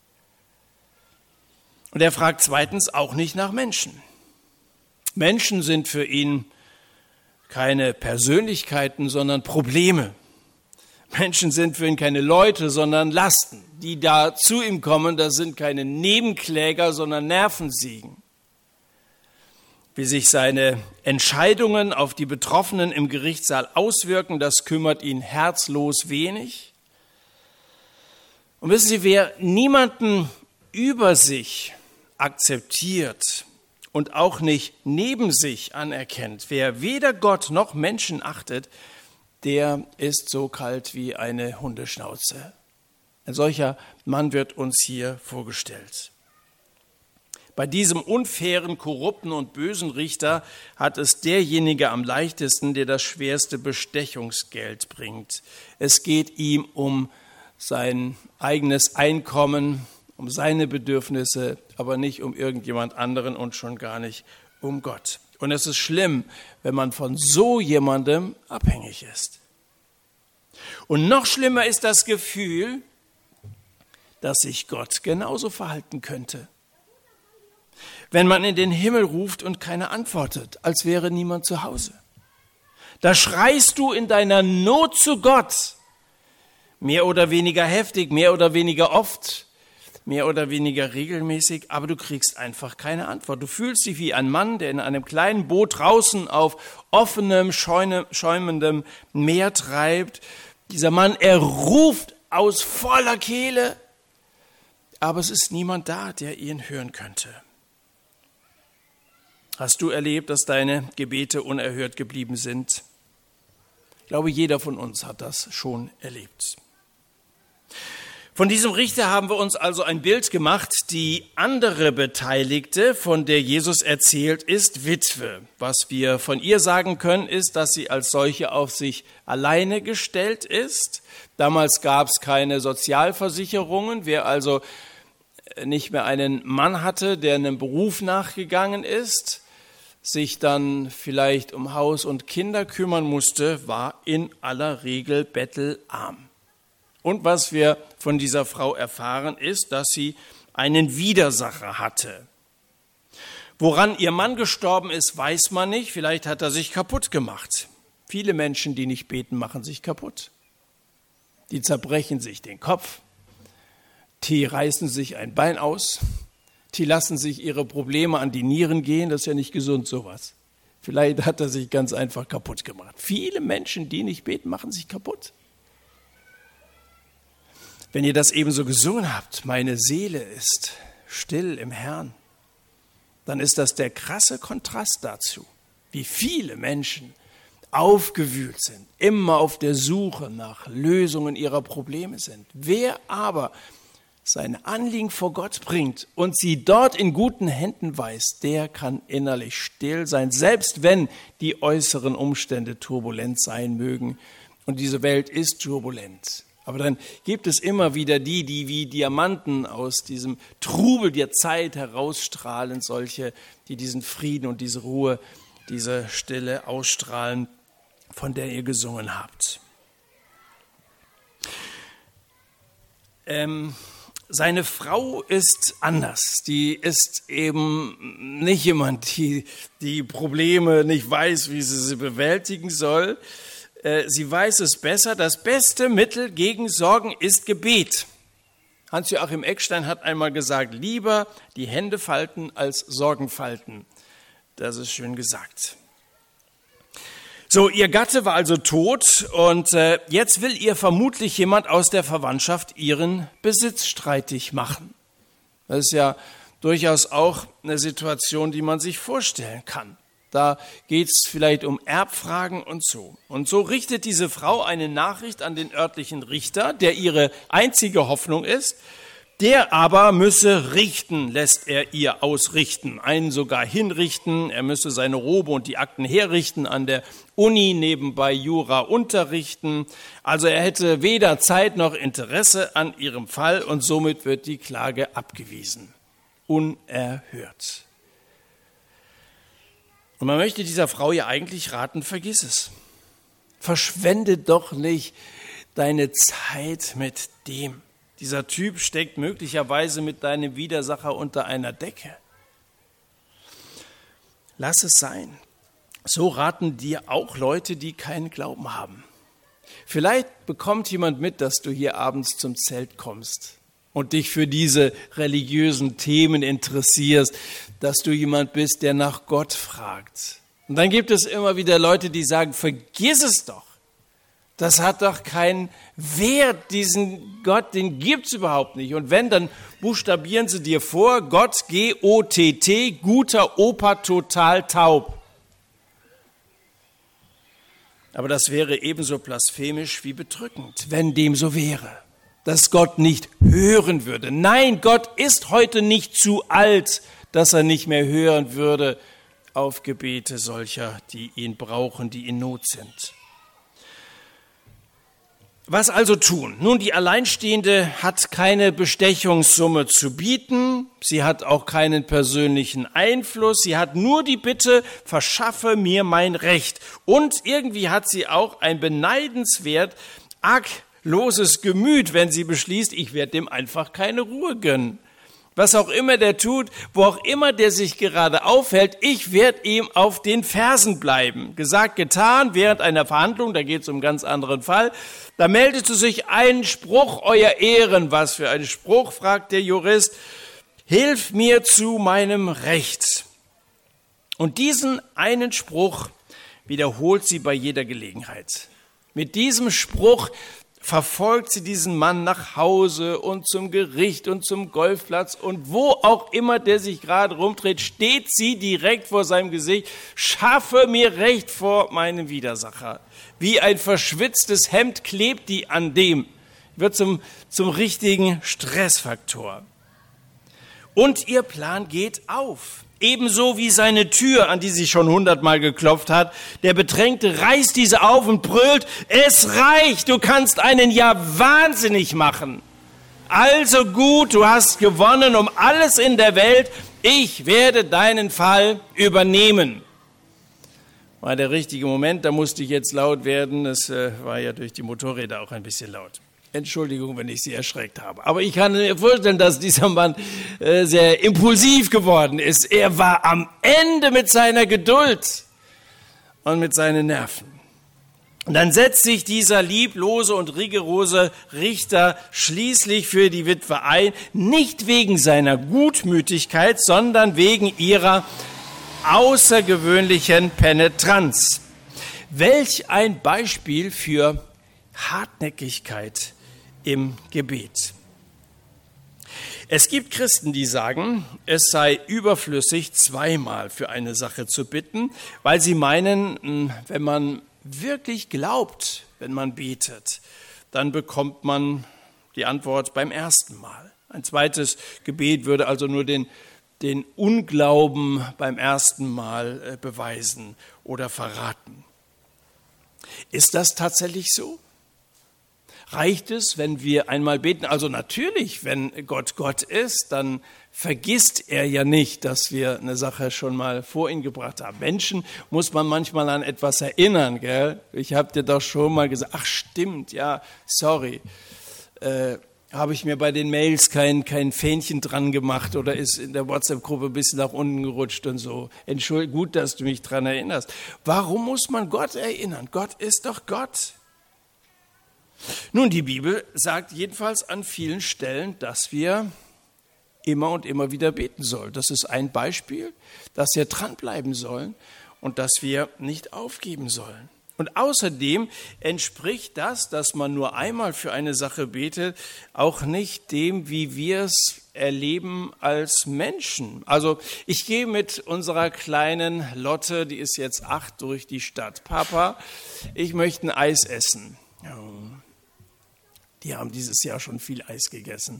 Und er fragt zweitens auch nicht nach Menschen. Menschen sind für ihn keine Persönlichkeiten, sondern Probleme. Menschen sind für ihn keine Leute, sondern Lasten. Die da zu ihm kommen, das sind keine Nebenkläger, sondern Nervensägen. Wie sich seine Entscheidungen auf die Betroffenen im Gerichtssaal auswirken, das kümmert ihn herzlos wenig. Und wissen Sie, wer niemanden über sich akzeptiert und auch nicht neben sich anerkennt, wer weder Gott noch Menschen achtet, der ist so kalt wie eine Hundeschnauze. Ein solcher Mann wird uns hier vorgestellt. Bei diesem unfairen, korrupten und bösen Richter hat es derjenige am leichtesten, der das schwerste Bestechungsgeld bringt. Es geht ihm um sein eigenes Einkommen, um seine Bedürfnisse, aber nicht um irgendjemand anderen und schon gar nicht um Gott. Und es ist schlimm, wenn man von so jemandem abhängig ist. Und noch schlimmer ist das Gefühl, dass sich Gott genauso verhalten könnte. Wenn man in den Himmel ruft und keiner antwortet, als wäre niemand zu Hause. Da schreist du in deiner Not zu Gott, mehr oder weniger heftig, mehr oder weniger oft, mehr oder weniger regelmäßig, aber du kriegst einfach keine Antwort. Du fühlst dich wie ein Mann, der in einem kleinen Boot draußen auf offenem, schäumendem Meer treibt. Dieser Mann, er ruft aus voller Kehle, aber es ist niemand da, der ihn hören könnte. Hast du erlebt, dass deine Gebete unerhört geblieben sind? Ich glaube, jeder von uns hat das schon erlebt. Von diesem Richter haben wir uns also ein Bild gemacht. Die andere Beteiligte, von der Jesus erzählt, ist Witwe. Was wir von ihr sagen können, ist, dass sie als solche auf sich alleine gestellt ist. Damals gab es keine Sozialversicherungen. Wer also nicht mehr einen Mann hatte, der einem Beruf nachgegangen ist, sich dann vielleicht um Haus und Kinder kümmern musste, war in aller Regel bettelarm. Und was wir von dieser Frau erfahren, ist, dass sie einen Widersacher hatte. Woran ihr Mann gestorben ist, weiß man nicht. Vielleicht hat er sich kaputt gemacht. Viele Menschen, die nicht beten, machen sich kaputt. Die zerbrechen sich den Kopf. Die reißen sich ein Bein aus. Die lassen sich ihre Probleme an die Nieren gehen. Das ist ja nicht gesund, sowas. Vielleicht hat er sich ganz einfach kaputt gemacht. Viele Menschen, die nicht beten, machen sich kaputt. Wenn ihr das ebenso gesungen habt, meine Seele ist still im Herrn, dann ist das der krasse Kontrast dazu, wie viele Menschen aufgewühlt sind, immer auf der Suche nach Lösungen ihrer Probleme sind. Wer aber seine Anliegen vor Gott bringt und sie dort in guten Händen weiß, der kann innerlich still sein, selbst wenn die äußeren Umstände turbulent sein mögen. Und diese Welt ist turbulent. Aber dann gibt es immer wieder die, die wie Diamanten aus diesem Trubel der Zeit herausstrahlen, solche, die diesen Frieden und diese Ruhe, diese Stille ausstrahlen, von der ihr gesungen habt. Ähm, seine Frau ist anders. Die ist eben nicht jemand, die die Probleme nicht weiß, wie sie sie bewältigen soll. Sie weiß es besser. Das beste Mittel gegen Sorgen ist Gebet. Hans-Joachim Eckstein hat einmal gesagt, lieber die Hände falten als Sorgen falten. Das ist schön gesagt. So, ihr Gatte war also tot und äh, jetzt will ihr vermutlich jemand aus der Verwandtschaft ihren Besitz streitig machen. Das ist ja durchaus auch eine Situation, die man sich vorstellen kann. Da geht es vielleicht um Erbfragen und so. Und so richtet diese Frau eine Nachricht an den örtlichen Richter, der ihre einzige Hoffnung ist. Der aber müsse richten, lässt er ihr ausrichten, einen sogar hinrichten. Er müsse seine Robe und die Akten herrichten, an der Uni nebenbei Jura unterrichten. Also er hätte weder Zeit noch Interesse an ihrem Fall und somit wird die Klage abgewiesen. Unerhört. Und man möchte dieser Frau ja eigentlich raten, vergiss es. Verschwende doch nicht deine Zeit mit dem. Dieser Typ steckt möglicherweise mit deinem Widersacher unter einer Decke. Lass es sein. So raten dir auch Leute, die keinen Glauben haben. Vielleicht bekommt jemand mit, dass du hier abends zum Zelt kommst und dich für diese religiösen Themen interessierst, dass du jemand bist, der nach Gott fragt. Und dann gibt es immer wieder Leute, die sagen, vergiss es doch. Das hat doch keinen Wert, diesen Gott, den gibt es überhaupt nicht. Und wenn, dann buchstabieren sie dir vor, Gott, G O T T, guter Opa, total taub. Aber das wäre ebenso blasphemisch wie bedrückend, wenn dem so wäre, dass Gott nicht hören würde. Nein, Gott ist heute nicht zu alt, dass er nicht mehr hören würde auf Gebete solcher, die ihn brauchen, die in Not sind. Was also tun? Nun, die Alleinstehende hat keine Bestechungssumme zu bieten, sie hat auch keinen persönlichen Einfluss, sie hat nur die Bitte, verschaffe mir mein Recht. Und irgendwie hat sie auch ein beneidenswert argloses Gemüt, wenn sie beschließt, ich werde dem einfach keine Ruhe gönnen. Was auch immer der tut, wo auch immer der sich gerade aufhält, ich werde ihm auf den Fersen bleiben. Gesagt, getan, während einer Verhandlung, da geht es um einen ganz anderen Fall, da meldete sich ein Spruch, euer Ehren. Was für ein Spruch, fragt der Jurist, hilf mir zu meinem Recht. Und diesen einen Spruch wiederholt sie bei jeder Gelegenheit. Mit diesem Spruch verfolgt sie diesen Mann nach Hause und zum Gericht und zum Golfplatz und wo auch immer der sich gerade rumdreht, steht sie direkt vor seinem Gesicht, schaffe mir Recht vor meinem Widersacher. Wie ein verschwitztes Hemd klebt die an dem, wird zum, zum richtigen Stressfaktor. Und ihr Plan geht auf. Ebenso wie seine Tür, an die sie schon hundertmal geklopft hat. Der Bedrängte reißt diese auf und brüllt, es reicht, du kannst einen ja wahnsinnig machen. Also gut, du hast gewonnen um alles in der Welt, ich werde deinen Fall übernehmen. War der richtige Moment, da musste ich jetzt laut werden, es äh, war ja durch die Motorräder auch ein bisschen laut. Entschuldigung, wenn ich Sie erschreckt habe. Aber ich kann mir vorstellen, dass dieser Mann äh, sehr impulsiv geworden ist. Er war am Ende mit seiner Geduld und mit seinen Nerven. Und dann setzt sich dieser lieblose und rigorose Richter schließlich für die Witwe ein, nicht wegen seiner Gutmütigkeit, sondern wegen ihrer außergewöhnlichen Penetranz. Welch ein Beispiel für Hartnäckigkeit im Gebet. Es gibt Christen, die sagen, es sei überflüssig, zweimal für eine Sache zu bitten, weil sie meinen, wenn man wirklich glaubt, wenn man betet, dann bekommt man die Antwort beim ersten Mal. Ein zweites Gebet würde also nur den, den Unglauben beim ersten Mal beweisen oder verraten. Ist das tatsächlich so? Reicht es, wenn wir einmal beten? Also natürlich, wenn Gott Gott ist, dann vergisst er ja nicht, dass wir eine Sache schon mal vor ihn gebracht haben. Menschen muss man manchmal an etwas erinnern, gell? Ich habe dir doch schon mal gesagt, ach stimmt, ja, sorry, äh, habe ich mir bei den Mails kein, kein Fähnchen dran gemacht oder ist in der WhatsApp-Gruppe ein bisschen nach unten gerutscht und so. Entschuldigung, gut, dass du mich dran erinnerst. Warum muss man Gott erinnern? Gott ist doch Gott. Nun, die Bibel sagt jedenfalls an vielen Stellen, dass wir immer und immer wieder beten sollen. Das ist ein Beispiel, dass wir dranbleiben sollen und dass wir nicht aufgeben sollen. Und außerdem entspricht das, dass man nur einmal für eine Sache betet, auch nicht dem, wie wir es erleben als Menschen. Also ich gehe mit unserer kleinen Lotte, die ist jetzt acht, durch die Stadt. Papa, ich möchte ein Eis essen. Ja. Die haben dieses Jahr schon viel Eis gegessen.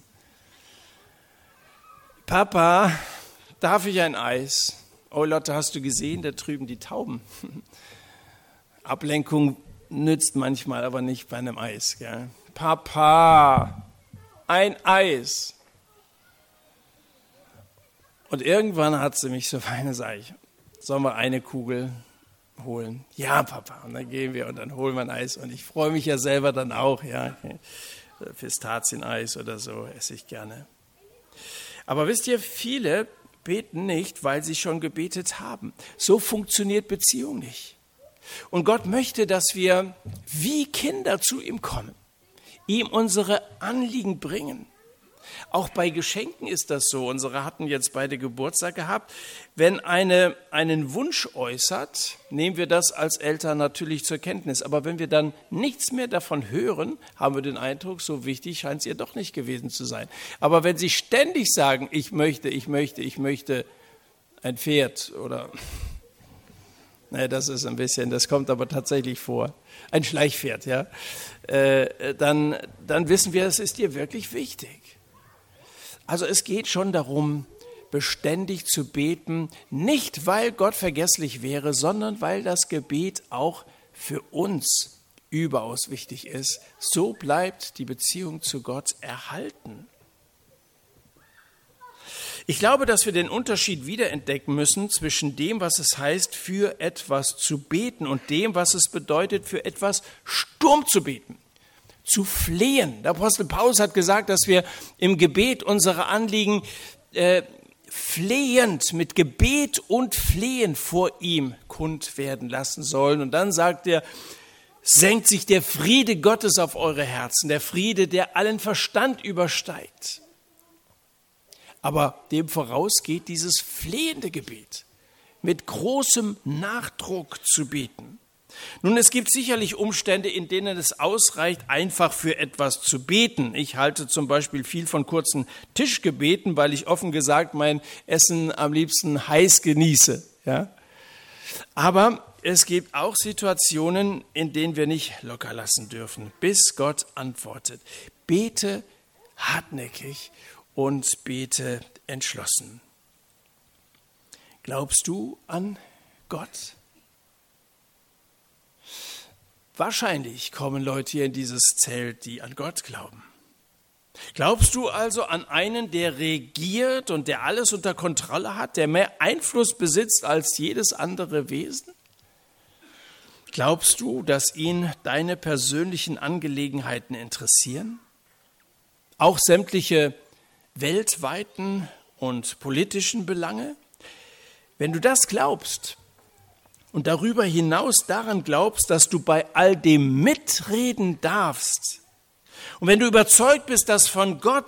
Papa, darf ich ein Eis? Oh Lotte, hast du gesehen, da drüben die Tauben? Ablenkung nützt manchmal, aber nicht bei einem Eis. Gell? Papa, ein Eis. Und irgendwann hat sie mich so feine, sag ich, sollen wir eine Kugel holen? Ja, Papa. Und dann gehen wir und dann holen wir ein Eis. Und ich freue mich ja selber dann auch, ja. Pistazieneis oder so esse ich gerne. Aber wisst ihr, viele beten nicht, weil sie schon gebetet haben. So funktioniert Beziehung nicht. Und Gott möchte, dass wir wie Kinder zu ihm kommen, ihm unsere Anliegen bringen. Auch bei Geschenken ist das so. Unsere hatten jetzt beide Geburtstag gehabt. Wenn eine einen Wunsch äußert, nehmen wir das als Eltern natürlich zur Kenntnis. Aber wenn wir dann nichts mehr davon hören, haben wir den Eindruck, so wichtig scheint es ihr doch nicht gewesen zu sein. Aber wenn sie ständig sagen, ich möchte, ich möchte, ich möchte ein Pferd oder, naja, das ist ein bisschen, das kommt aber tatsächlich vor, ein Schleichpferd, ja, äh, dann, dann wissen wir, es ist dir wirklich wichtig. Also es geht schon darum, beständig zu beten, nicht weil Gott vergesslich wäre, sondern weil das Gebet auch für uns überaus wichtig ist. So bleibt die Beziehung zu Gott erhalten. Ich glaube, dass wir den Unterschied wiederentdecken müssen zwischen dem, was es heißt, für etwas zu beten und dem, was es bedeutet, für etwas stumm zu beten. Zu flehen. Der Apostel Paulus hat gesagt, dass wir im Gebet unsere Anliegen äh, flehend, mit Gebet und Flehen vor ihm kund werden lassen sollen. Und dann sagt er, senkt sich der Friede Gottes auf eure Herzen, der Friede, der allen Verstand übersteigt. Aber dem voraus geht dieses flehende Gebet, mit großem Nachdruck zu beten. Nun, es gibt sicherlich Umstände, in denen es ausreicht, einfach für etwas zu beten. Ich halte zum Beispiel viel von kurzen Tischgebeten, weil ich offen gesagt mein Essen am liebsten heiß genieße. Ja? Aber es gibt auch Situationen, in denen wir nicht locker lassen dürfen, bis Gott antwortet. Bete hartnäckig und bete entschlossen. Glaubst du an Gott? Wahrscheinlich kommen Leute hier in dieses Zelt, die an Gott glauben. Glaubst du also an einen, der regiert und der alles unter Kontrolle hat, der mehr Einfluss besitzt als jedes andere Wesen? Glaubst du, dass ihn deine persönlichen Angelegenheiten interessieren? Auch sämtliche weltweiten und politischen Belange? Wenn du das glaubst, und darüber hinaus daran glaubst, dass du bei all dem mitreden darfst. Und wenn du überzeugt bist, dass von Gott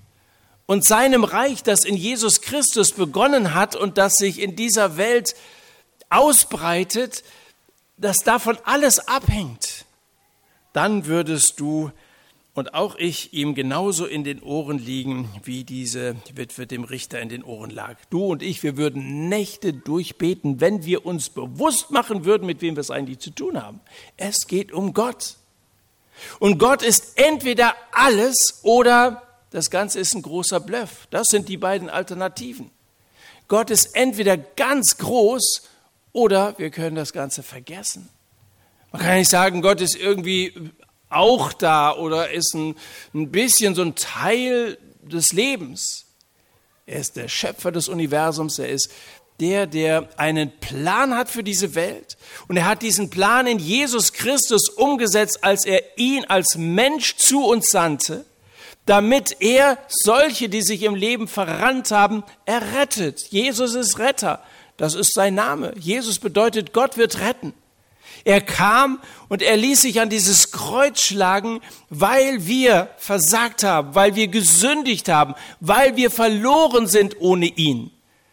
und seinem Reich, das in Jesus Christus begonnen hat und das sich in dieser Welt ausbreitet, dass davon alles abhängt, dann würdest du und auch ich ihm genauso in den Ohren liegen, wie diese Witwe dem Richter in den Ohren lag. Du und ich, wir würden Nächte durchbeten, wenn wir uns bewusst machen würden, mit wem wir es eigentlich zu tun haben. Es geht um Gott. Und Gott ist entweder alles oder das Ganze ist ein großer Bluff. Das sind die beiden Alternativen. Gott ist entweder ganz groß oder wir können das Ganze vergessen. Man kann nicht sagen, Gott ist irgendwie auch da oder ist ein, ein bisschen so ein Teil des Lebens. Er ist der Schöpfer des Universums, er ist der, der einen Plan hat für diese Welt. Und er hat diesen Plan in Jesus Christus umgesetzt, als er ihn als Mensch zu uns sandte, damit er solche, die sich im Leben verrannt haben, errettet. Jesus ist Retter, das ist sein Name. Jesus bedeutet, Gott wird retten. Er kam und er ließ sich an dieses Kreuz schlagen, weil wir versagt haben, weil wir gesündigt haben, weil wir verloren sind ohne ihn.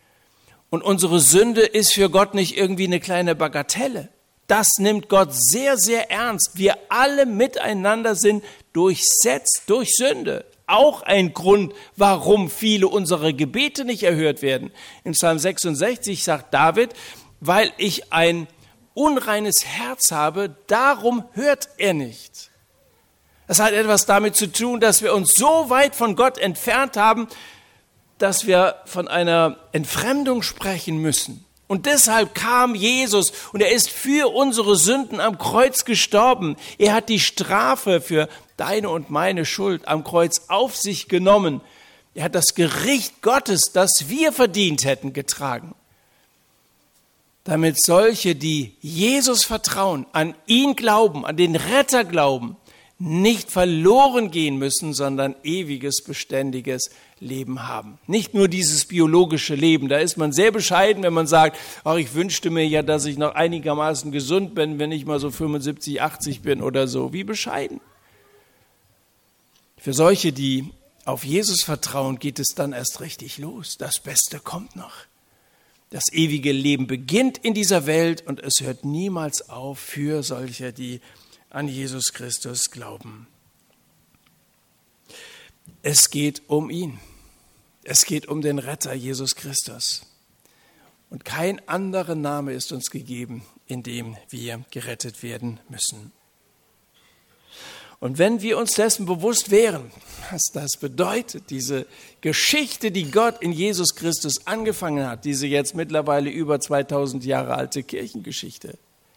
Und unsere Sünde ist für Gott nicht irgendwie eine kleine Bagatelle. Das nimmt Gott sehr, sehr ernst. Wir alle miteinander sind durchsetzt durch Sünde. Auch ein Grund, warum viele unserer Gebete nicht erhört werden. In Psalm sechsundsechzig sagt David, weil ich ein unreines Herz habe, darum hört er nicht. Das hat etwas damit zu tun, dass wir uns so weit von Gott entfernt haben, dass wir von einer Entfremdung sprechen müssen. Und deshalb kam Jesus und er ist für unsere Sünden am Kreuz gestorben. Er hat die Strafe für deine und meine Schuld am Kreuz auf sich genommen. Er hat das Gericht Gottes, das wir verdient hätten, getragen. damit solche, die Jesus vertrauen, an ihn glauben, an den Retter glauben, nicht verloren gehen müssen, sondern ewiges, beständiges Leben haben. Nicht nur dieses biologische Leben, da ist man sehr bescheiden, wenn man sagt, ach, ich wünschte mir ja, dass ich noch einigermaßen gesund bin, wenn ich mal so fünfundsiebzig, achtzig bin oder so. Wie bescheiden. Für solche, die auf Jesus vertrauen, geht es dann erst richtig los. Das Beste kommt noch. Das ewige Leben beginnt in dieser Welt und es hört niemals auf für solche, die an Jesus Christus glauben. Es geht um ihn. Es geht um den Retter Jesus Christus. Und kein anderer Name ist uns gegeben, in dem wir gerettet werden müssen. Und wenn wir uns dessen bewusst wären, was das bedeutet, diese Geschichte, die Gott in Jesus Christus angefangen hat, diese jetzt mittlerweile über zweitausend Jahre alte Kirchengeschichte,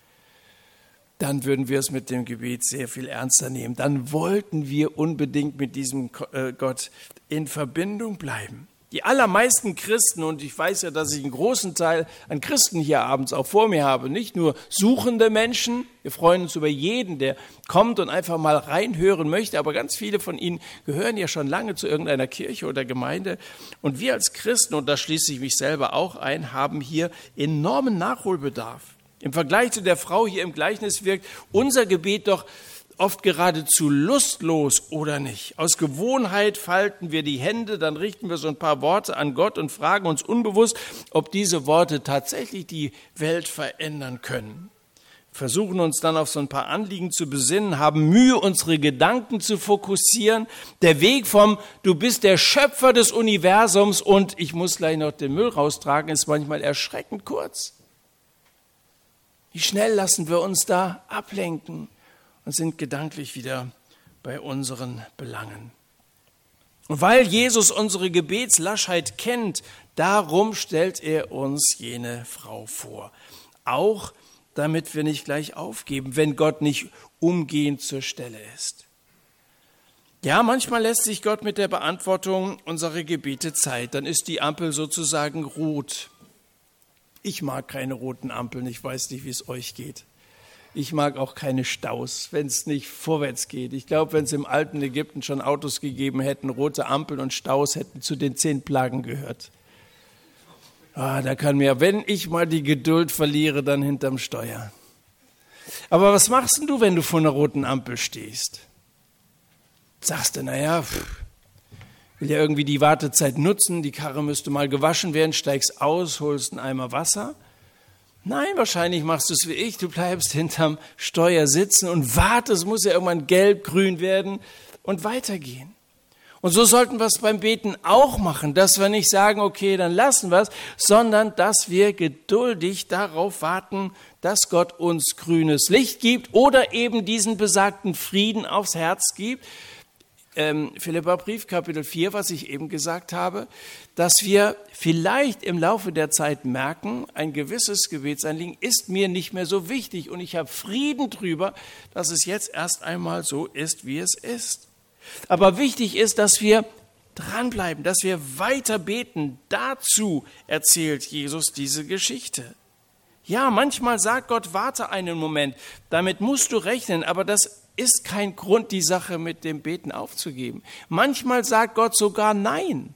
dann würden wir es mit dem Gebet sehr viel ernster nehmen. Dann wollten wir unbedingt mit diesem Gott in Verbindung bleiben. Die allermeisten Christen, und ich weiß ja, dass ich einen großen Teil an Christen hier abends auch vor mir habe, nicht nur suchende Menschen, wir freuen uns über jeden, der kommt und einfach mal reinhören möchte, aber ganz viele von ihnen gehören ja schon lange zu irgendeiner Kirche oder Gemeinde. Und wir als Christen, und da schließe ich mich selber auch ein, haben hier enormen Nachholbedarf. Im Vergleich zu der Frau hier im Gleichnis wirkt unser Gebet doch oft geradezu lustlos, oder nicht? Aus Gewohnheit falten wir die Hände, dann richten wir so ein paar Worte an Gott und fragen uns unbewusst, ob diese Worte tatsächlich die Welt verändern können. Versuchen uns dann auf so ein paar Anliegen zu besinnen, haben Mühe, unsere Gedanken zu fokussieren. Der Weg vom Du bist der Schöpfer des Universums und ich muss gleich noch den Müll raustragen, ist manchmal erschreckend kurz. Wie schnell lassen wir uns da ablenken und sind gedanklich wieder bei unseren Belangen. Und weil Jesus unsere Gebetslaschheit kennt, darum stellt er uns jene Frau vor. Auch damit wir nicht gleich aufgeben, wenn Gott nicht umgehend zur Stelle ist. Ja, manchmal lässt sich Gott mit der Beantwortung unserer Gebete Zeit. Dann ist die Ampel sozusagen rot. Ich mag keine roten Ampeln, ich weiß nicht, wie es euch geht. Ich mag auch keine Staus, wenn es nicht vorwärts geht. Ich glaube, wenn es im alten Ägypten schon Autos gegeben hätten, rote Ampeln und Staus hätten zu den zehn Plagen gehört. Ah, da kann mir, wenn ich mal die Geduld verliere, dann hinterm Steuer. Aber was machst denn du, wenn du vor einer roten Ampel stehst? Sagst du, naja, pff, will ja irgendwie die Wartezeit nutzen, die Karre müsste mal gewaschen werden, steigst aus, holst einen Eimer Wasser. Nein, wahrscheinlich machst du es wie ich, du bleibst hinterm Steuer sitzen und wartest, es muss ja irgendwann gelb, grün werden und weitergehen. Und so sollten wir es beim Beten auch machen, dass wir nicht sagen, okay, dann lassen wir es, sondern dass wir geduldig darauf warten, dass Gott uns grünes Licht gibt oder eben diesen besagten Frieden aufs Herz gibt. Ähm, Philipperbrief, Kapitel vier, was ich eben gesagt habe, dass wir vielleicht im Laufe der Zeit merken, ein gewisses Gebetsanliegen ist mir nicht mehr so wichtig und ich habe Frieden drüber, dass es jetzt erst einmal so ist, wie es ist. Aber wichtig ist, dass wir dranbleiben, dass wir weiter beten. Dazu erzählt Jesus diese Geschichte. Ja, manchmal sagt Gott, warte einen Moment, damit musst du rechnen, aber das ist kein Grund, die Sache mit dem Beten aufzugeben. Manchmal sagt Gott sogar Nein.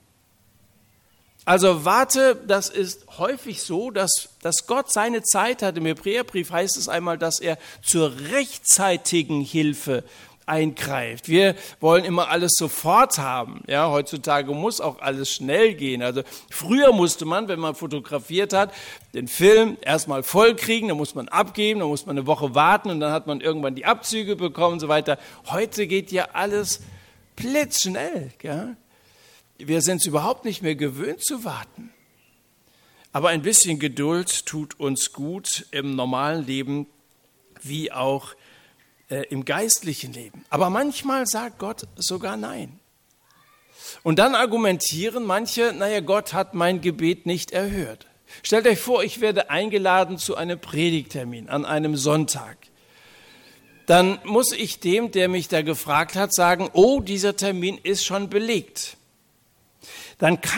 Also warte, das ist häufig so, dass, dass Gott seine Zeit hat. Im Hebräerbrief heißt es einmal, dass er zur rechtzeitigen Hilfe eingreift. Wir wollen immer alles sofort haben. Ja, heutzutage muss auch alles schnell gehen. Also früher musste man, wenn man fotografiert hat, den Film erstmal voll kriegen, dann muss man abgeben, dann muss man eine Woche warten und dann hat man irgendwann die Abzüge bekommen und so weiter. Heute geht ja alles blitzschnell. Ja? Wir sind es überhaupt nicht mehr gewöhnt zu warten. Aber ein bisschen Geduld tut uns gut im normalen Leben wie auch im geistlichen Leben. Aber manchmal sagt Gott sogar Nein. Und dann argumentieren manche, naja, Gott hat mein Gebet nicht erhört. Stellt euch vor, ich werde eingeladen zu einem Predigttermin an einem Sonntag. Dann muss ich dem, der mich da gefragt hat, sagen, oh, dieser Termin ist schon belegt. Dann kann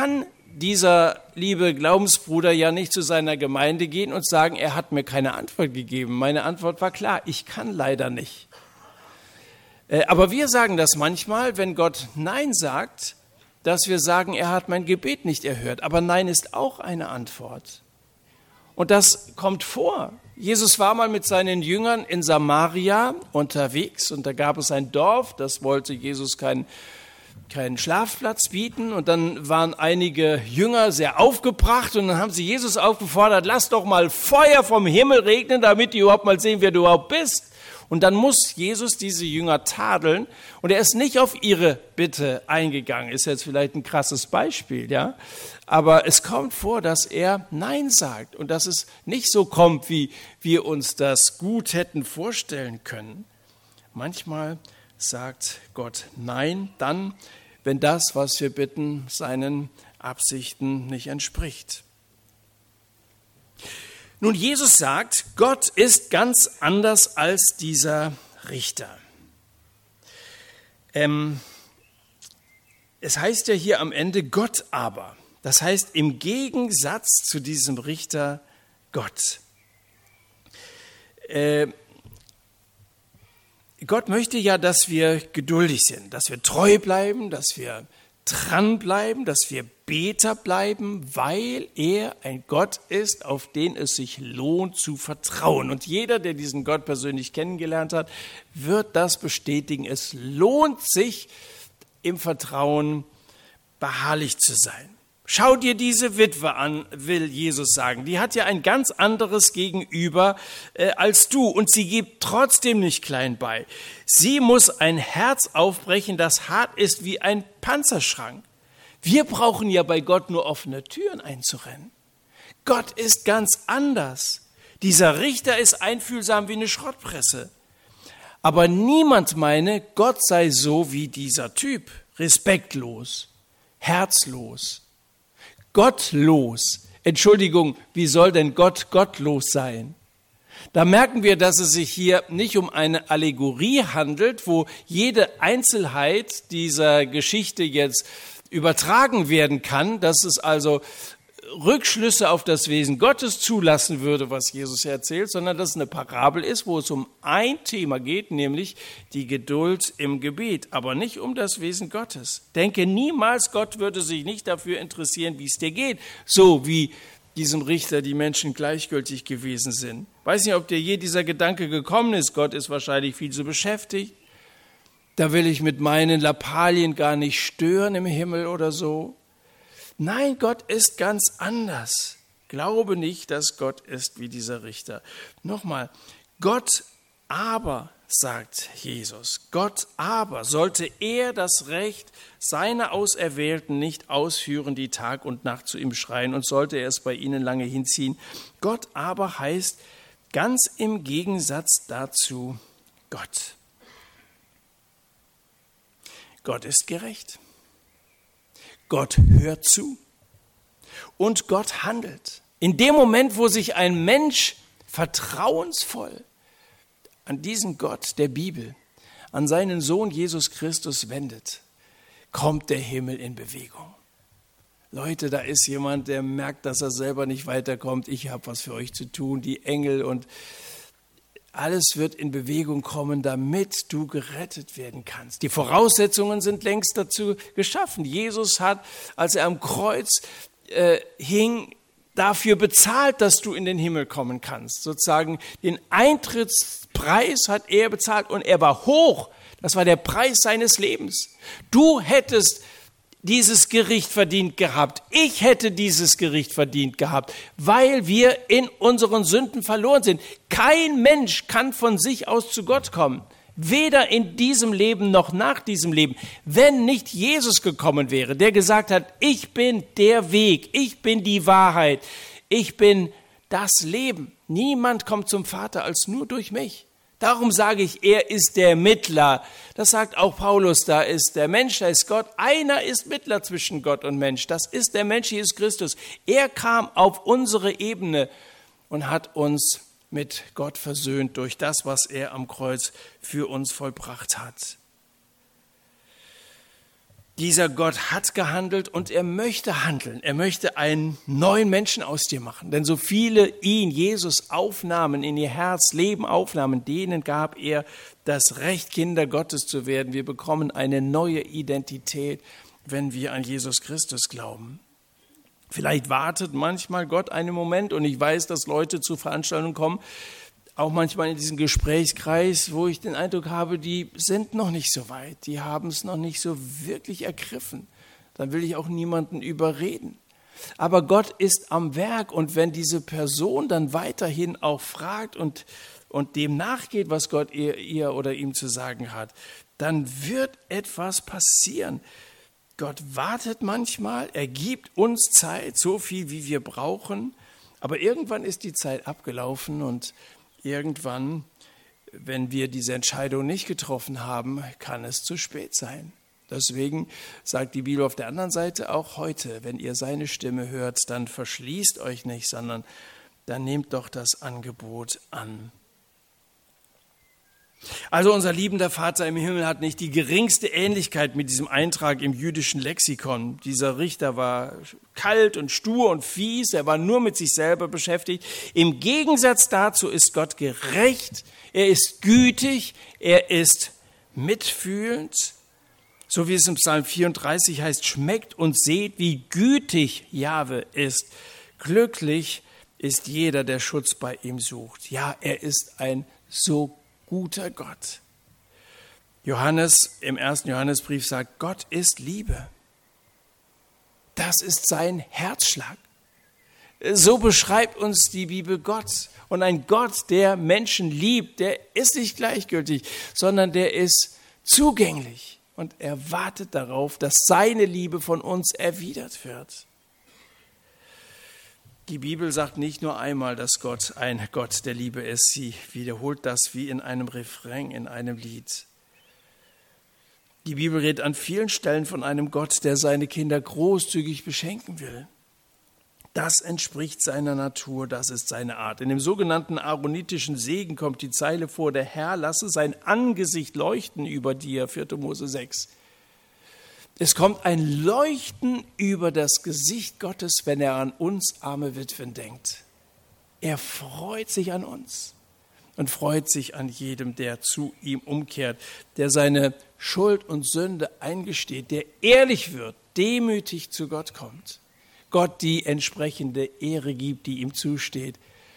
dieser liebe Glaubensbruder ja nicht zu seiner Gemeinde gehen und sagen, er hat mir keine Antwort gegeben. Meine Antwort war klar, ich kann leider nicht. Aber wir sagen das manchmal, wenn Gott Nein sagt, dass wir sagen, er hat mein Gebet nicht erhört. Aber Nein ist auch eine Antwort. Und das kommt vor. Jesus war mal mit seinen Jüngern in Samaria unterwegs und da gab es ein Dorf, das wollte Jesus keinen keinen Schlafplatz bieten. Und dann waren einige Jünger sehr aufgebracht und dann haben sie Jesus aufgefordert, lass doch mal Feuer vom Himmel regnen, damit die überhaupt mal sehen, wer du überhaupt bist. Und dann muss Jesus diese Jünger tadeln und er ist nicht auf ihre Bitte eingegangen. Ist jetzt vielleicht ein krasses Beispiel, ja. Aber es kommt vor, dass er Nein sagt und dass es nicht so kommt, wie wir uns das gut hätten vorstellen können. Manchmal sagt Gott Nein, dann, wenn das, was wir bitten, seinen Absichten nicht entspricht. Nun, Jesus sagt, Gott ist ganz anders als dieser Richter. Ähm, es heißt ja hier am Ende Gott aber. Das heißt im Gegensatz zu diesem Richter Gott. Äh, Gott möchte ja, dass wir geduldig sind, dass wir treu bleiben, dass wir dranbleiben, dass wir Beter bleiben, weil er ein Gott ist, auf den es sich lohnt zu vertrauen. Und jeder, der diesen Gott persönlich kennengelernt hat, wird das bestätigen. Es lohnt sich, im Vertrauen beharrlich zu sein. Schau dir diese Witwe an, will Jesus sagen. Die hat ja ein ganz anderes Gegenüber äh, als du und sie gibt trotzdem nicht klein bei. Sie muss ein Herz aufbrechen, das hart ist wie ein Panzerschrank. Wir brauchen ja bei Gott nur offene Türen einzurennen. Gott ist ganz anders. Dieser Richter ist einfühlsam wie eine Schrottpresse. Aber niemand meine, Gott sei so wie dieser Typ. Respektlos, herzlos. Gottlos. Entschuldigung, wie soll denn Gott gottlos sein? Da merken wir, dass es sich hier nicht um eine Allegorie handelt, wo jede Einzelheit dieser Geschichte jetzt übertragen werden kann, dass es also Rückschlüsse auf das Wesen Gottes zulassen würde, was Jesus erzählt, sondern dass es eine Parabel ist, wo es um ein Thema geht, nämlich die Geduld im Gebet, aber nicht um das Wesen Gottes. Denke niemals, Gott würde sich nicht dafür interessieren, wie es dir geht, so wie diesem Richter die Menschen gleichgültig gewesen sind. Weiß nicht, ob dir je dieser Gedanke gekommen ist, Gott ist wahrscheinlich viel zu beschäftigt, da will ich mit meinen Lappalien gar nicht stören im Himmel oder so. Nein, Gott ist ganz anders. Glaube nicht, dass Gott ist wie dieser Richter. Nochmal, Gott aber, sagt Jesus, Gott aber, sollte er das Recht seiner Auserwählten nicht ausführen, die Tag und Nacht zu ihm schreien, und sollte er es bei ihnen lange hinziehen. Gott aber heißt ganz im Gegensatz dazu Gott. Gott ist gerecht. Gott hört zu und Gott handelt. In dem Moment, wo sich ein Mensch vertrauensvoll an diesen Gott der Bibel, an seinen Sohn Jesus Christus wendet, kommt der Himmel in Bewegung. Leute, da ist jemand, der merkt, dass er selber nicht weiterkommt. Ich habe was für euch zu tun, die Engel und alles wird in Bewegung kommen, damit du gerettet werden kannst. Die Voraussetzungen sind längst dazu geschaffen. Jesus hat, als er am Kreuz äh, hing, dafür bezahlt, dass du in den Himmel kommen kannst. Sozusagen den Eintrittspreis hat er bezahlt und er war hoch. Das war der Preis seines Lebens. Du hättest dieses Gericht verdient gehabt. Ich hätte dieses Gericht verdient gehabt, weil wir in unseren Sünden verloren sind. Kein Mensch kann von sich aus zu Gott kommen. Weder in diesem Leben noch nach diesem Leben. Wenn nicht Jesus gekommen wäre, der gesagt hat, ich bin der Weg, ich bin die Wahrheit, ich bin das Leben. Niemand kommt zum Vater als nur durch mich. Darum sage ich, er ist der Mittler. Das sagt auch Paulus, da ist der Mensch, da ist Gott. Einer ist Mittler zwischen Gott und Mensch. Das ist der Mensch Jesus Christus. Er kam auf unsere Ebene und hat uns mit Gott versöhnt durch das, was er am Kreuz für uns vollbracht hat. Dieser Gott hat gehandelt und er möchte handeln. Er möchte einen neuen Menschen aus dir machen. Denn so viele ihn, Jesus, aufnahmen, in ihr Herz, Leben aufnahmen, denen gab er das Recht, Kinder Gottes zu werden. Wir bekommen eine neue Identität, wenn wir an Jesus Christus glauben. Vielleicht wartet manchmal Gott einen Moment und ich weiß, dass Leute zu Veranstaltungen kommen, auch manchmal in diesen Gesprächskreis, wo ich den Eindruck habe, die sind noch nicht so weit, die haben es noch nicht so wirklich ergriffen. Dann will ich auch niemanden überreden. Aber Gott ist am Werk und wenn diese Person dann weiterhin auch fragt und, und dem nachgeht, was Gott ihr, ihr oder ihm zu sagen hat, dann wird etwas passieren. Gott wartet manchmal, er gibt uns Zeit, so viel wie wir brauchen, aber irgendwann ist die Zeit abgelaufen und irgendwann, wenn wir diese Entscheidung nicht getroffen haben, kann es zu spät sein. Deswegen sagt die Bibel auf der anderen Seite auch heute, wenn ihr seine Stimme hört, dann verschließt euch nicht, sondern dann nehmt doch das Angebot an. Also unser liebender Vater im Himmel hat nicht die geringste Ähnlichkeit mit diesem Eintrag im jüdischen Lexikon. Dieser Richter war kalt und stur und fies, er war nur mit sich selber beschäftigt. Im Gegensatz dazu ist Gott gerecht, er ist gütig, er ist mitfühlend. So wie es im Psalm vierunddreißig heißt, schmeckt und seht, wie gütig Jahwe ist. Glücklich ist jeder, der Schutz bei ihm sucht. Ja, er ist ein so guter Gott. Johannes im ersten Johannesbrief sagt, Gott ist Liebe. Das ist sein Herzschlag. So beschreibt uns die Bibel Gott. Und ein Gott, der Menschen liebt, der ist nicht gleichgültig, sondern der ist zugänglich. Und er wartet darauf, dass seine Liebe von uns erwidert wird. Die Bibel sagt nicht nur einmal, dass Gott ein Gott der Liebe ist. Sie wiederholt das wie in einem Refrain, in einem Lied. Die Bibel redet an vielen Stellen von einem Gott, der seine Kinder großzügig beschenken will. Das entspricht seiner Natur, das ist seine Art. In dem sogenannten aaronitischen Segen kommt die Zeile vor, der Herr lasse sein Angesicht leuchten über dir, vierte Mose sechs. Es kommt ein Leuchten über das Gesicht Gottes, wenn er an uns arme Witwen denkt. Er freut sich an uns und freut sich an jedem, der zu ihm umkehrt, der seine Schuld und Sünde eingesteht, der ehrlich wird, demütig zu Gott kommt, Gott die entsprechende Ehre gibt, die ihm zusteht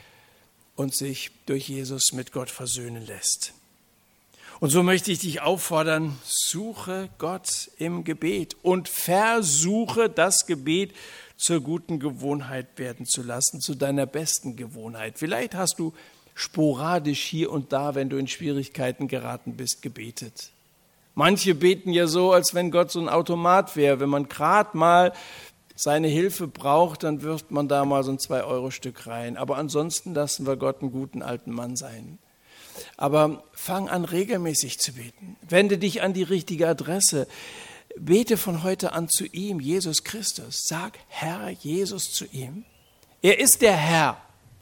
und sich durch Jesus mit Gott versöhnen lässt. Und so möchte ich dich auffordern, suche Gott im Gebet und versuche das Gebet zur guten Gewohnheit werden zu lassen, zu deiner besten Gewohnheit. Vielleicht hast du sporadisch hier und da, wenn du in Schwierigkeiten geraten bist, gebetet. Manche beten ja so, als wenn Gott so ein Automat wäre. Wenn man gerade mal seine Hilfe braucht, dann wirft man da mal so ein zwei-Euro-Stück rein. Aber ansonsten lassen wir Gott einen guten alten Mann sein. Aber fang an, regelmäßig zu beten. Wende dich an die richtige Adresse. Bete von heute an zu ihm, Jesus Christus. Sag Herr Jesus zu ihm. Er ist der Herr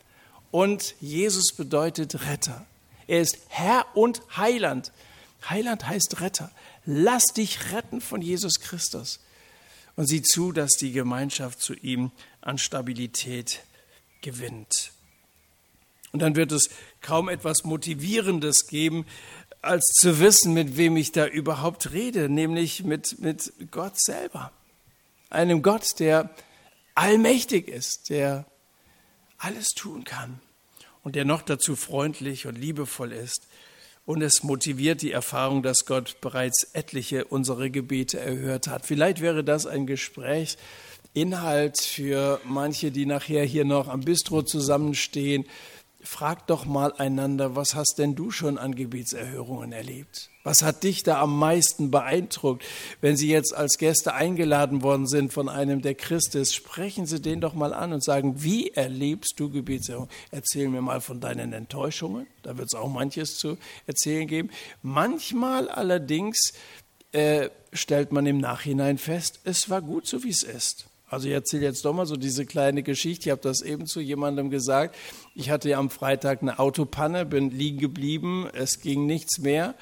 und Jesus bedeutet Retter. Er ist Herr und Heiland. Heiland heißt Retter. Lass dich retten von Jesus Christus und sieh zu, dass die Gemeinschaft zu ihm an Stabilität gewinnt. Und dann wird es kaum etwas Motivierendes geben, als zu wissen, mit wem ich da überhaupt rede, nämlich mit, mit Gott selber. Einem Gott, der allmächtig ist, der alles tun kann und der noch dazu freundlich und liebevoll ist. Und es motiviert die Erfahrung, dass Gott bereits etliche unserer Gebete erhört hat. Vielleicht wäre das ein Gesprächsinhalt für manche, die nachher hier noch am Bistro zusammenstehen. Frag doch mal einander, was hast denn du schon an Gebetserhörungen erlebt? Was hat dich da am meisten beeindruckt? Wenn Sie jetzt als Gäste eingeladen worden sind von einem, der Christ ist, sprechen Sie den doch mal an und sagen, wie erlebst du Gebetserhörungen? Erzähl mir mal von deinen Enttäuschungen, da wird es auch manches zu erzählen geben. Manchmal allerdings äh, stellt man im Nachhinein fest, es war gut so, wie es ist. Also ich erzähle jetzt doch mal so diese kleine Geschichte. Ich habe das eben zu jemandem gesagt. Ich hatte ja am Freitag eine Autopanne, bin liegen geblieben, es ging nichts mehr.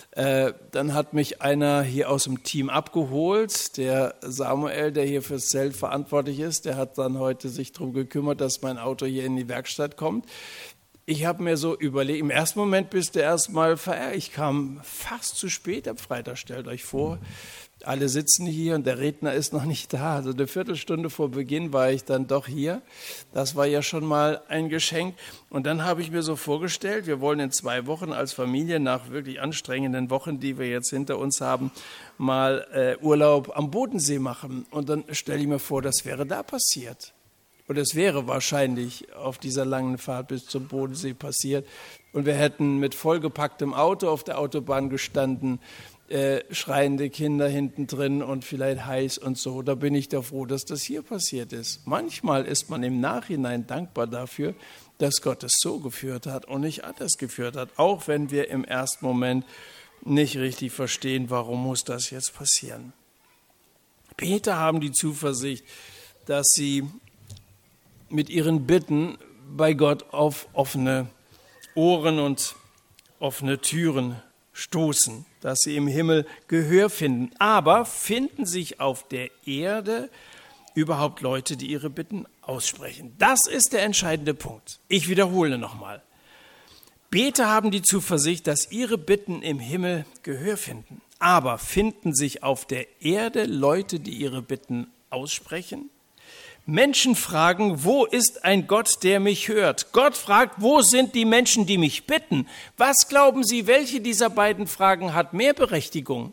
Äh, dann hat mich einer hier aus dem Team abgeholt, der Samuel, der hier fürs Zelt verantwortlich ist, der hat dann heute sich darum gekümmert, dass mein Auto hier in die Werkstatt kommt. Ich habe mir so überlegt, im ersten Moment bist du erstmal verärgert. Ich kam fast zu spät am Freitag, stellt euch vor. Alle sitzen hier und der Redner ist noch nicht da. Also eine Viertelstunde vor Beginn war ich dann doch hier. Das war ja schon mal ein Geschenk. Und dann habe ich mir so vorgestellt, wir wollen in zwei Wochen als Familie nach wirklich anstrengenden Wochen, die wir jetzt hinter uns haben, mal äh, Urlaub am Bodensee machen. Und dann stelle ich mir vor, das wäre da passiert. Und es wäre wahrscheinlich auf dieser langen Fahrt bis zum Bodensee passiert. Und wir hätten mit vollgepacktem Auto auf der Autobahn gestanden, Äh, schreiende Kinder hinten drin und vielleicht heiß und so. Da bin ich da froh, dass das hier passiert ist. Manchmal ist man im Nachhinein dankbar dafür, dass Gott es so geführt hat und nicht anders geführt hat. Auch wenn wir im ersten Moment nicht richtig verstehen, warum muss das jetzt passieren. Beter haben die Zuversicht, dass sie mit ihren Bitten bei Gott auf offene Ohren und offene Türen stoßen, dass sie im Himmel Gehör finden. Aber finden sich auf der Erde überhaupt Leute, die ihre Bitten aussprechen? Das ist der entscheidende Punkt. Ich wiederhole nochmal. Beter haben die Zuversicht, dass ihre Bitten im Himmel Gehör finden. Aber finden sich auf der Erde Leute, die ihre Bitten aussprechen? Menschen fragen, wo ist ein Gott, der mich hört? Gott fragt, wo sind die Menschen, die mich bitten? Was glauben Sie, welche dieser beiden Fragen hat mehr Berechtigung?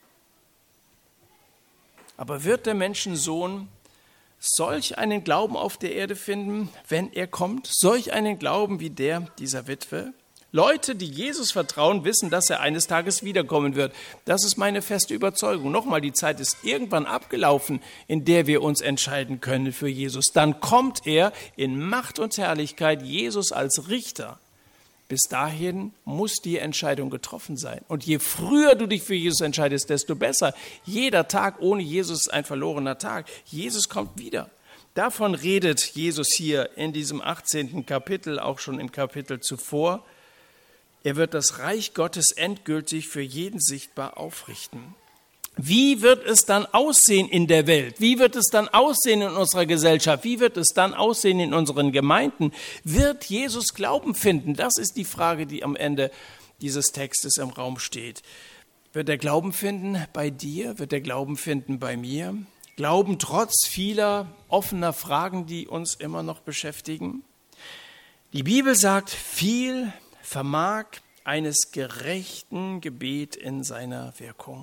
Aber wird der Menschensohn solch einen Glauben auf der Erde finden, wenn er kommt? Solch einen Glauben wie der dieser Witwe? Leute, die Jesus vertrauen, wissen, dass er eines Tages wiederkommen wird. Das ist meine feste Überzeugung. Nochmal, die Zeit ist irgendwann abgelaufen, in der wir uns entscheiden können für Jesus. Dann kommt er in Macht und Herrlichkeit, Jesus als Richter. Bis dahin muss die Entscheidung getroffen sein. Und je früher du dich für Jesus entscheidest, desto besser. Jeder Tag ohne Jesus ist ein verlorener Tag. Jesus kommt wieder. Davon redet Jesus hier in diesem achtzehnten Kapitel, auch schon im Kapitel zuvor. Er wird das Reich Gottes endgültig für jeden sichtbar aufrichten. Wie wird es dann aussehen in der Welt? Wie wird es dann aussehen in unserer Gesellschaft? Wie wird es dann aussehen in unseren Gemeinden? Wird Jesus Glauben finden? Das ist die Frage, die am Ende dieses Textes im Raum steht. Wird er Glauben finden bei dir? Wird er Glauben finden bei mir? Glauben trotz vieler offener Fragen, die uns immer noch beschäftigen? Die Bibel sagt, viel vermag eines gerechten Gebet in seiner Wirkung.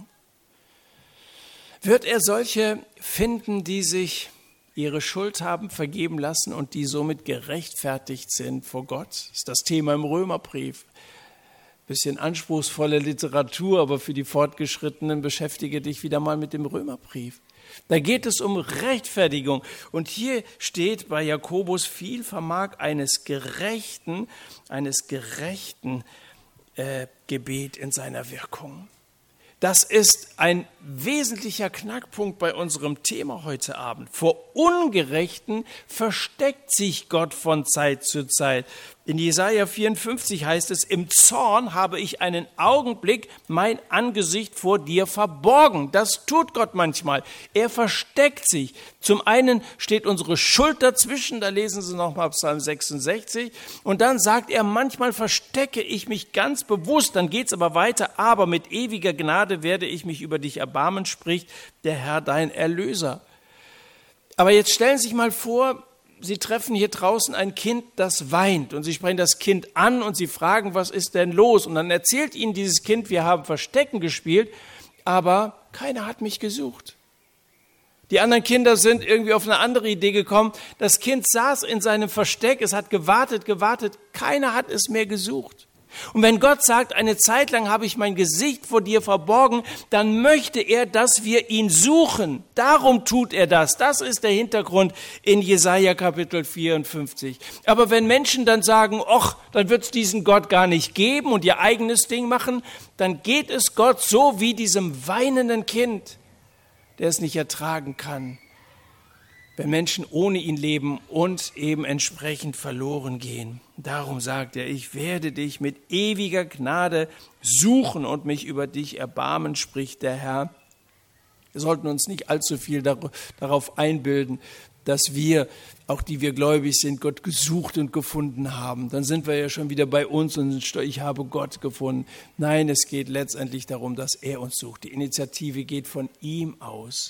Wird er solche finden, die sich ihre Schuld haben vergeben lassen und die somit gerechtfertigt sind vor Gott? Das ist das Thema im Römerbrief. Bisschen anspruchsvolle Literatur, aber für die Fortgeschrittenen beschäftige dich wieder mal mit dem Römerbrief. Da geht es um Rechtfertigung. Und hier steht bei Jakobus, viel vermag eines gerechten, eines gerechten äh, Gebet in seiner Wirkung. Das ist ein wesentlicher Knackpunkt bei unserem Thema heute Abend. Vor Ungerechten versteckt sich Gott von Zeit zu Zeit. In Jesaja vierundfünfzig heißt es, im Zorn habe ich einen Augenblick mein Angesicht vor dir verborgen. Das tut Gott manchmal. Er versteckt sich. Zum einen steht unsere Schuld dazwischen, da lesen Sie nochmal Psalm sechsundsechzig. Und dann sagt er, manchmal verstecke ich mich ganz bewusst, dann geht es aber weiter, aber mit ewiger Gnade werde ich mich über dich erbarmen, spricht der Herr, dein Erlöser. Aber jetzt stellen Sie sich mal vor, Sie treffen hier draußen ein Kind, das weint und Sie sprechen das Kind an und Sie fragen, was ist denn los? Und dann erzählt Ihnen dieses Kind, wir haben Verstecken gespielt, aber keiner hat mich gesucht. Die anderen Kinder sind irgendwie auf eine andere Idee gekommen. Das Kind saß in seinem Versteck, es hat gewartet, gewartet, keiner hat es mehr gesucht. Und wenn Gott sagt, eine Zeit lang habe ich mein Gesicht vor dir verborgen, dann möchte er, dass wir ihn suchen. Darum tut er das. Das ist der Hintergrund in Jesaja Kapitel vierundfünfzig. Aber wenn Menschen dann sagen, ach, dann wird es diesen Gott gar nicht geben und ihr eigenes Ding machen, dann geht es Gott so wie diesem weinenden Kind, der es nicht ertragen kann, wenn Menschen ohne ihn leben und eben entsprechend verloren gehen. Darum sagt er, ich werde dich mit ewiger Gnade suchen und mich über dich erbarmen, spricht der Herr. Wir sollten uns nicht allzu viel darauf einbilden, dass wir, auch die wir gläubig sind, Gott gesucht und gefunden haben. Dann sind wir ja schon wieder bei uns und ich habe Gott gefunden. Nein, es geht letztendlich darum, dass er uns sucht. Die Initiative geht von ihm aus.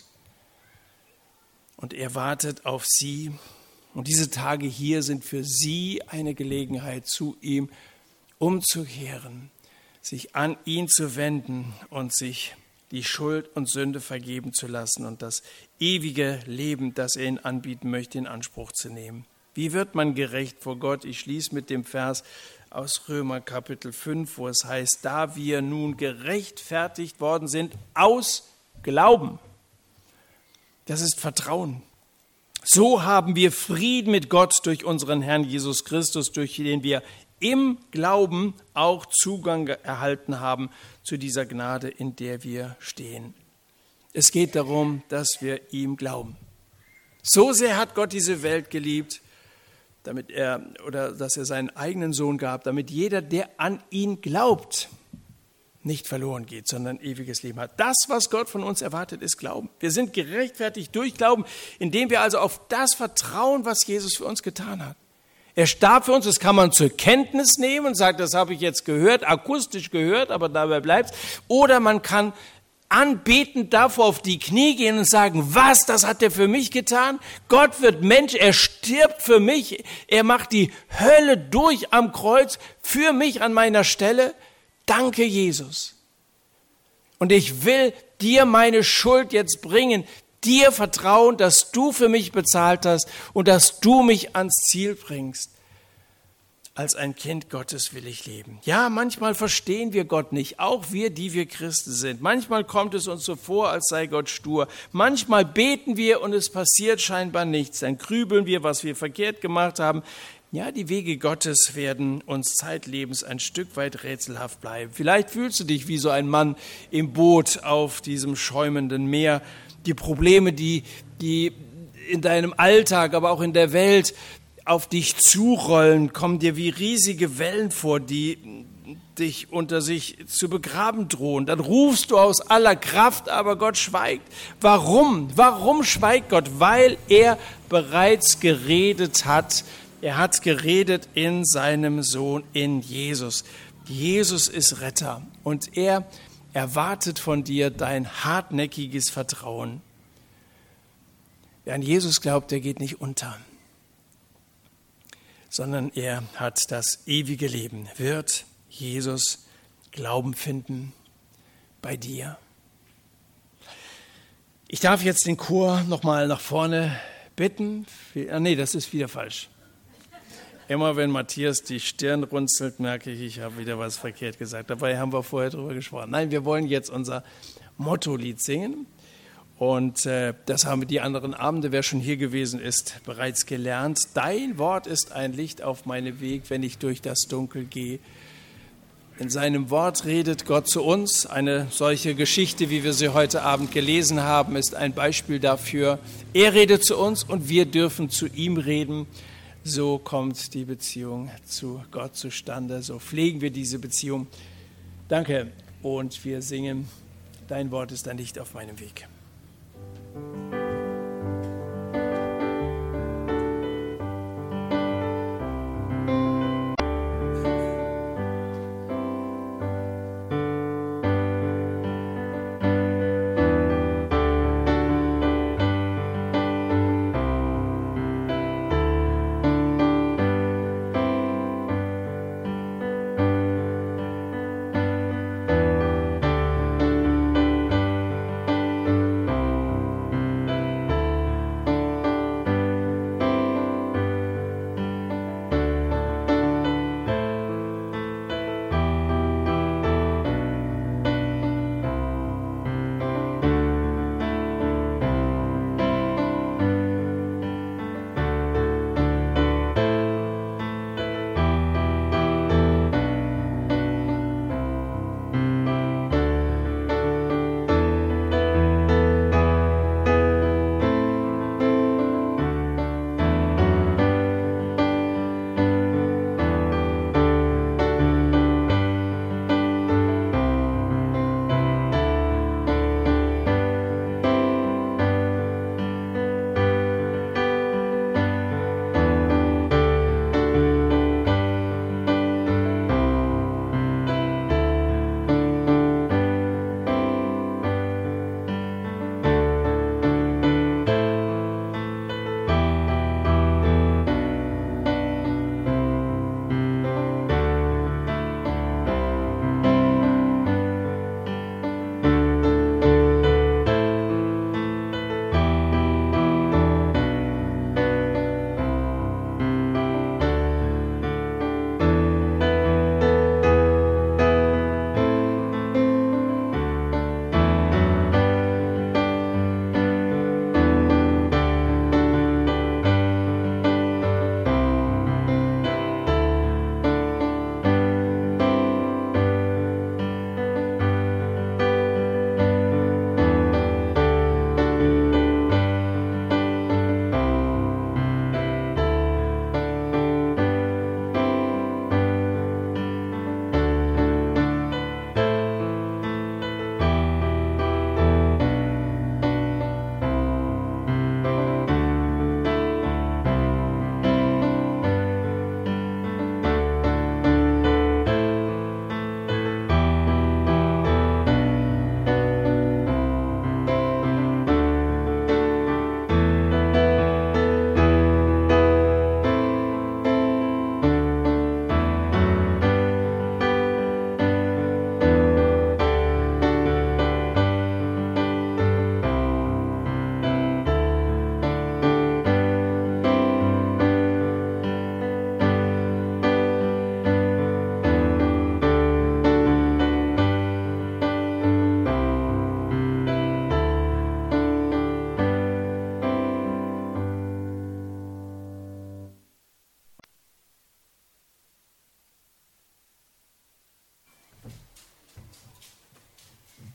Und er wartet auf sie. Und diese Tage hier sind für sie eine Gelegenheit, zu ihm umzukehren, sich an ihn zu wenden und sich die Schuld und Sünde vergeben zu lassen und das ewige Leben, das er ihnen anbieten möchte, in Anspruch zu nehmen. Wie wird man gerecht vor Gott? Ich schließe mit dem Vers aus Römer Kapitel fünf, wo es heißt, da wir nun gerechtfertigt worden sind aus Glauben. Das ist Vertrauen. So haben wir Frieden mit Gott durch unseren Herrn Jesus Christus, durch den wir im Glauben auch Zugang erhalten haben zu dieser Gnade, in der wir stehen. Es geht darum, dass wir ihm glauben. So sehr hat Gott diese Welt geliebt, damit er, oder dass er seinen eigenen Sohn gab, damit jeder, der an ihn glaubt, nicht verloren geht, sondern ewiges Leben hat. Das, was Gott von uns erwartet, ist Glauben. Wir sind gerechtfertigt durch Glauben, indem wir also auf das vertrauen, was Jesus für uns getan hat. Er starb für uns, das kann man zur Kenntnis nehmen und sagt, das habe ich jetzt gehört, akustisch gehört, aber dabei bleibt es. Oder man kann anbetend davor auf die Knie gehen und sagen, was, das hat er für mich getan? Gott wird Mensch, er stirbt für mich, er macht die Hölle durch am Kreuz für mich an meiner Stelle. Danke, Jesus. Und ich will dir meine Schuld jetzt bringen, dir vertrauen, dass du für mich bezahlt hast und dass du mich ans Ziel bringst. Als ein Kind Gottes will ich leben. Ja, manchmal verstehen wir Gott nicht, auch wir, die wir Christen sind. Manchmal kommt es uns so vor, als sei Gott stur. Manchmal beten wir und es passiert scheinbar nichts. Dann grübeln wir, was wir verkehrt gemacht haben. Ja, die Wege Gottes werden uns zeitlebens ein Stück weit rätselhaft bleiben. Vielleicht fühlst du dich wie so ein Mann im Boot auf diesem schäumenden Meer. Die Probleme, die, die in deinem Alltag, aber auch in der Welt auf dich zurollen, kommen dir wie riesige Wellen vor, die dich unter sich zu begraben drohen. Dann rufst du aus aller Kraft, aber Gott schweigt. Warum? Warum schweigt Gott? Weil er bereits geredet hat. Er hat geredet in seinem Sohn, in Jesus. Jesus ist Retter und er erwartet von dir dein hartnäckiges Vertrauen. Wer an Jesus glaubt, der geht nicht unter, sondern er hat das ewige Leben. Wird Jesus Glauben finden bei dir? Ich darf jetzt den Chor nochmal nach vorne bitten. Ah, nee, das ist wieder falsch. Immer wenn Matthias die Stirn runzelt, merke ich, ich habe wieder was verkehrt gesagt. Dabei haben wir vorher drüber gesprochen. Nein, wir wollen jetzt unser Mottolied singen. Und äh, das haben wir die anderen Abende, wer schon hier gewesen ist, bereits gelernt. Dein Wort ist ein Licht auf meinem Weg, wenn ich durch das Dunkel gehe. In seinem Wort redet Gott zu uns. Eine solche Geschichte, wie wir sie heute Abend gelesen haben, ist ein Beispiel dafür. Er redet zu uns und wir dürfen zu ihm reden. So kommt die Beziehung zu Gott zustande. So pflegen wir diese Beziehung. Danke. Und wir singen, dein Wort ist ein Licht auf meinem Weg.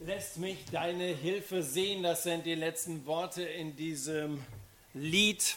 lässt mich deine Hilfe sehen. Das sind die letzten Worte in diesem Lied.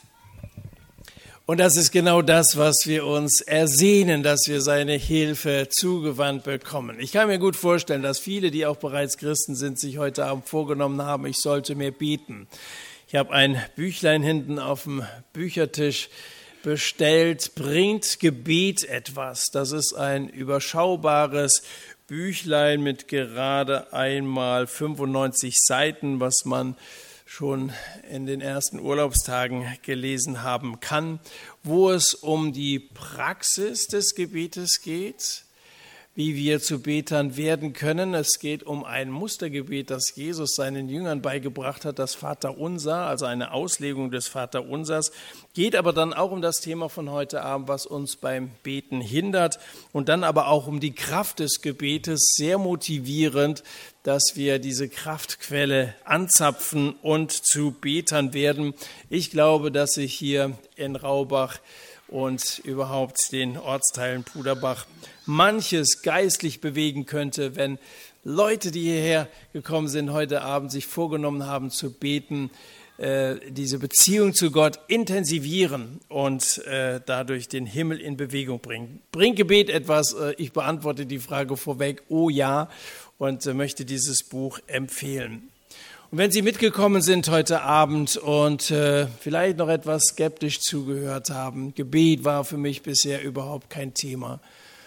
Und das ist genau das, was wir uns ersehnen, dass wir seine Hilfe zugewandt bekommen. Ich kann mir gut vorstellen, dass viele, die auch bereits Christen sind, sich heute Abend vorgenommen haben, ich sollte mehr beten. Ich habe ein Büchlein hinten auf dem Büchertisch bestellt, bringt Gebet etwas. Das ist ein überschaubares Büchlein mit gerade einmal fünfundneunzig Seiten, was man schon in den ersten Urlaubstagen gelesen haben kann, wo es um die Praxis des Gebetes geht, wie wir zu Betern werden können. Es geht um ein Mustergebet, das Jesus seinen Jüngern beigebracht hat, das Vaterunser, also eine Auslegung des Vaterunsers. Geht aber dann auch um das Thema von heute Abend, was uns beim Beten hindert, und dann aber auch um die Kraft des Gebetes, sehr motivierend, dass wir diese Kraftquelle anzapfen und zu Betern werden. Ich glaube, dass ich hier in Raubach und überhaupt den Ortsteilen Puderbach manches geistlich bewegen könnte, wenn Leute, die hierher gekommen sind heute Abend, sich vorgenommen haben zu beten, äh, diese Beziehung zu Gott intensivieren und äh, dadurch den Himmel in Bewegung bringen. Bringt Gebet etwas? Äh, ich beantworte die Frage vorweg, oh ja, und äh, möchte dieses Buch empfehlen. Und wenn Sie mitgekommen sind heute Abend und äh, vielleicht noch etwas skeptisch zugehört haben, Gebet war für mich bisher überhaupt kein Thema,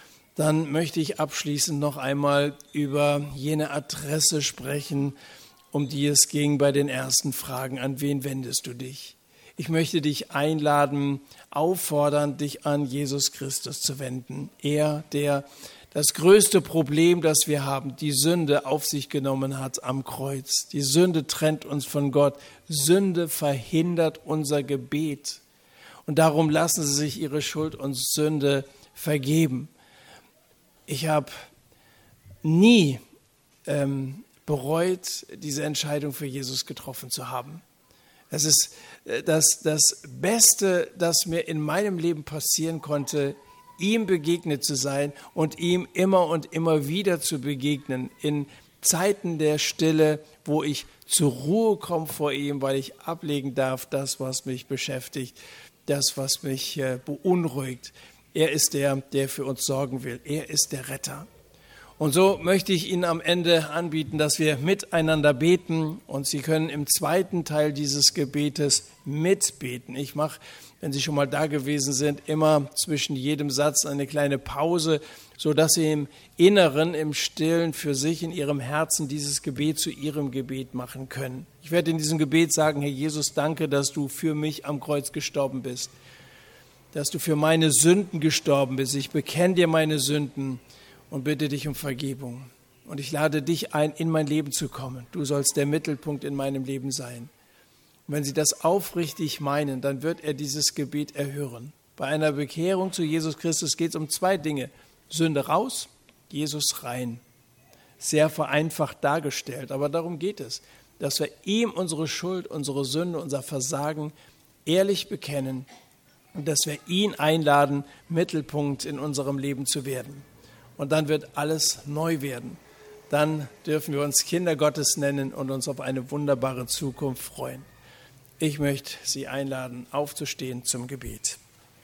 dann möchte ich abschließend noch einmal über jene Adresse sprechen, um die es ging bei den ersten Fragen. An wen wendest du dich? Ich möchte dich einladen, auffordern, dich an Jesus Christus zu wenden. Er, der das größte Problem, das wir haben, die Sünde auf sich genommen hat am Kreuz. Die Sünde trennt uns von Gott. Sünde verhindert unser Gebet. Und darum lassen Sie sich Ihre Schuld und Sünde vergeben. Ich habe nie ähm, bereut, diese Entscheidung für Jesus getroffen zu haben. Das ist das, das Beste, das mir in meinem Leben passieren konnte, ihm begegnet zu sein und ihm immer und immer wieder zu begegnen, in Zeiten der Stille, wo ich zur Ruhe komme vor ihm, weil ich ablegen darf, das, was mich beschäftigt, das, was mich äh, beunruhigt. Er ist der, der für uns sorgen will. Er ist der Retter. Und so möchte ich Ihnen am Ende anbieten, dass wir miteinander beten, und Sie können im zweiten Teil dieses Gebetes mitbeten. Ich mache, wenn Sie schon mal da gewesen sind, immer zwischen jedem Satz eine kleine Pause, sodass Sie im Inneren, im Stillen für sich in Ihrem Herzen dieses Gebet zu Ihrem Gebet machen können. Ich werde in diesem Gebet sagen: Herr Jesus, danke, dass du für mich am Kreuz gestorben bist, dass du für meine Sünden gestorben bist. Ich bekenne dir meine Sünden und bitte dich um Vergebung. Und ich lade dich ein, in mein Leben zu kommen. Du sollst der Mittelpunkt in meinem Leben sein. Und wenn Sie das aufrichtig meinen, dann wird er dieses Gebet erhören. Bei einer Bekehrung zu Jesus Christus geht es um zwei Dinge: Sünde raus, Jesus rein. Sehr vereinfacht dargestellt, aber darum geht es, dass wir ihm unsere Schuld, unsere Sünde, unser Versagen ehrlich bekennen und dass wir ihn einladen, Mittelpunkt in unserem Leben zu werden. Und dann wird alles neu werden. Dann dürfen wir uns Kinder Gottes nennen und uns auf eine wunderbare Zukunft freuen. Ich möchte Sie einladen, aufzustehen zum Gebet.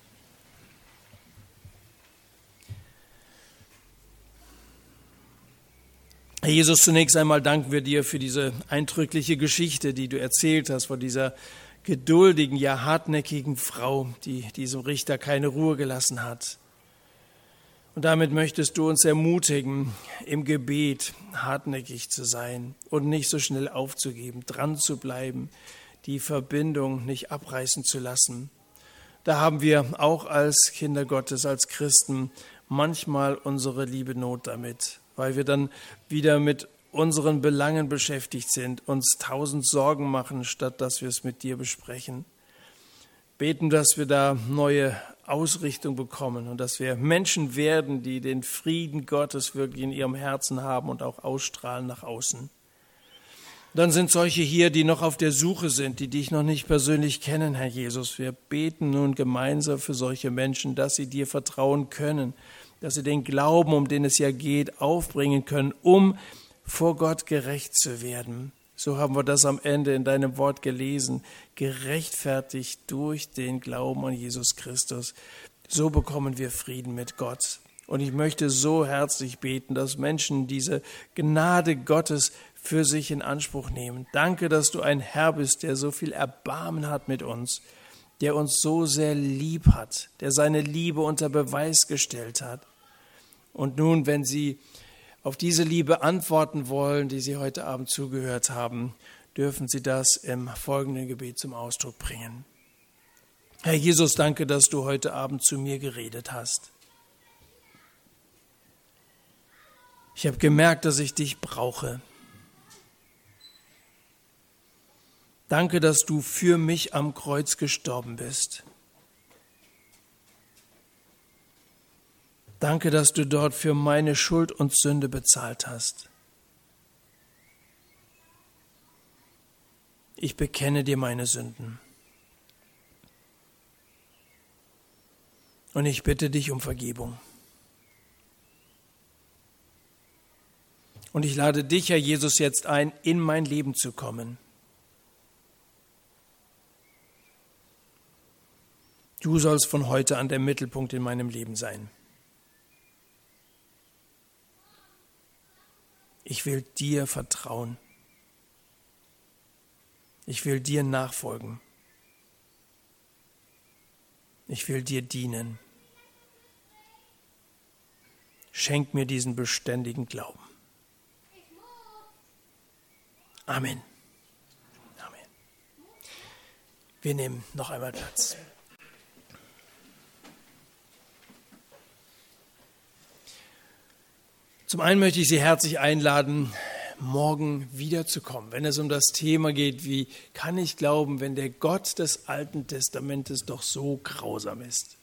Herr Jesus, zunächst einmal danken wir dir für diese eindrückliche Geschichte, die du erzählt hast, von dieser geduldigen, ja hartnäckigen Frau, die diesem Richter keine Ruhe gelassen hat. Und damit möchtest du uns ermutigen, im Gebet hartnäckig zu sein und nicht so schnell aufzugeben, dran zu bleiben, die Verbindung nicht abreißen zu lassen. Da haben wir auch als Kinder Gottes, als Christen manchmal unsere liebe Not damit, weil wir dann wieder mit unseren Belangen beschäftigt sind, uns tausend Sorgen machen, statt dass wir es mit dir besprechen. Beten, dass wir da neue Ausrichtung bekommen und dass wir Menschen werden, die den Frieden Gottes wirklich in ihrem Herzen haben und auch ausstrahlen nach außen. Dann sind solche hier, die noch auf der Suche sind, die dich noch nicht persönlich kennen, Herr Jesus. Wir beten nun gemeinsam für solche Menschen, dass sie dir vertrauen können, dass sie den Glauben, um den es ja geht, aufbringen können, um vor Gott gerecht zu werden. So haben wir das am Ende in deinem Wort gelesen. Gerechtfertigt durch den Glauben an Jesus Christus. So bekommen wir Frieden mit Gott. Und ich möchte so herzlich beten, dass Menschen diese Gnade Gottes für sich in Anspruch nehmen. Danke, dass du ein Herr bist, der so viel Erbarmen hat mit uns, der uns so sehr lieb hat, der seine Liebe unter Beweis gestellt hat. Und nun, wenn Sie auf diese Liebe antworten wollen, die Sie heute Abend zugehört haben, dürfen Sie das im folgenden Gebet zum Ausdruck bringen. Herr Jesus, danke, dass du heute Abend zu mir geredet hast. Ich habe gemerkt, dass ich dich brauche. Danke, dass du für mich am Kreuz gestorben bist. Danke, dass du dort für meine Schuld und Sünde bezahlt hast. Ich bekenne dir meine Sünden. Und ich bitte dich um Vergebung. Und ich lade dich, Herr Jesus, jetzt ein, in mein Leben zu kommen. Du sollst von heute an der Mittelpunkt in meinem Leben sein. Ich will dir vertrauen. Ich will dir nachfolgen. Ich will dir dienen. Schenk mir diesen beständigen Glauben. Amen. Amen. Wir nehmen noch einmal Platz. Zum einen möchte ich Sie herzlich einladen, morgen wiederzukommen, wenn es um das Thema geht, wie kann ich glauben, wenn der Gott des Alten Testamentes doch so grausam ist.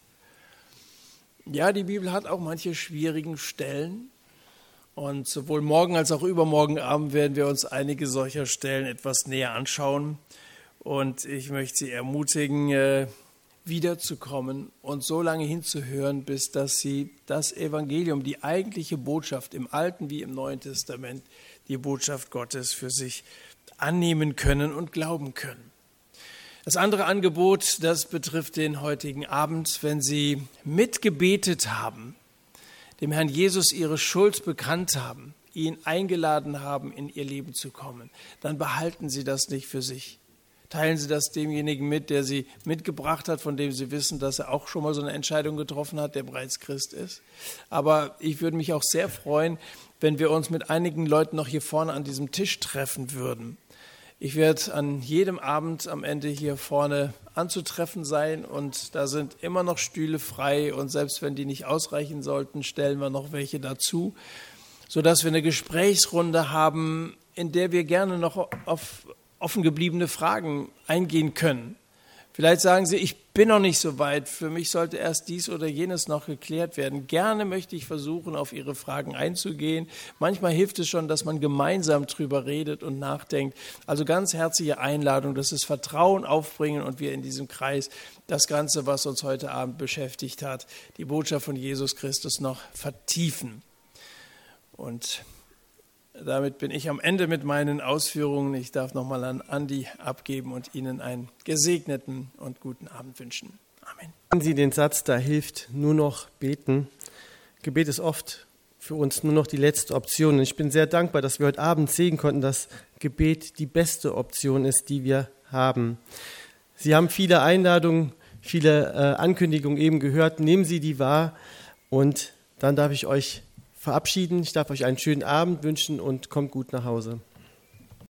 Ja, die Bibel hat auch manche schwierigen Stellen. Und sowohl morgen als auch übermorgen Abend werden wir uns einige solcher Stellen etwas näher anschauen. Und ich möchte Sie ermutigen, wiederzukommen und so lange hinzuhören, bis dass Sie das Evangelium, die eigentliche Botschaft im Alten wie im Neuen Testament, die Botschaft Gottes für sich annehmen können und glauben können. Das andere Angebot, das betrifft den heutigen Abend, wenn Sie mitgebetet haben, dem Herrn Jesus ihre Schuld bekannt haben, ihn eingeladen haben, in ihr Leben zu kommen, dann behalten Sie das nicht für sich. Teilen Sie das demjenigen mit, der Sie mitgebracht hat, von dem Sie wissen, dass er auch schon mal so eine Entscheidung getroffen hat, der bereits Christ ist. Aber ich würde mich auch sehr freuen, wenn wir uns mit einigen Leuten noch hier vorne an diesem Tisch treffen würden. Ich werde an jedem Abend am Ende hier vorne anzutreffen sein und da sind immer noch Stühle frei und selbst wenn die nicht ausreichen sollten, stellen wir noch welche dazu, sodass wir eine Gesprächsrunde haben, in der wir gerne noch auf offen gebliebene Fragen eingehen können. Vielleicht sagen Sie, ich bin noch nicht so weit, für mich sollte erst dies oder jenes noch geklärt werden. Gerne möchte ich versuchen, auf Ihre Fragen einzugehen. Manchmal hilft es schon, dass man gemeinsam drüber redet und nachdenkt. Also ganz herzliche Einladung, dass es Vertrauen aufbringen und wir in diesem Kreis das Ganze, was uns heute Abend beschäftigt hat, die Botschaft von Jesus Christus noch vertiefen. Und damit bin ich am Ende mit meinen Ausführungen. Ich darf nochmal an Andi abgeben und Ihnen einen gesegneten und guten Abend wünschen. Amen. Kennen Sie den Satz, da hilft nur noch beten. Gebet ist oft für uns nur noch die letzte Option. Und ich bin sehr dankbar, dass wir heute Abend sehen konnten, dass Gebet die beste Option ist, die wir haben. Sie haben viele Einladungen, viele äh, Ankündigungen eben gehört. Nehmen Sie die wahr und dann darf ich euch verabschieden. Ich darf euch einen schönen Abend wünschen und kommt gut nach Hause.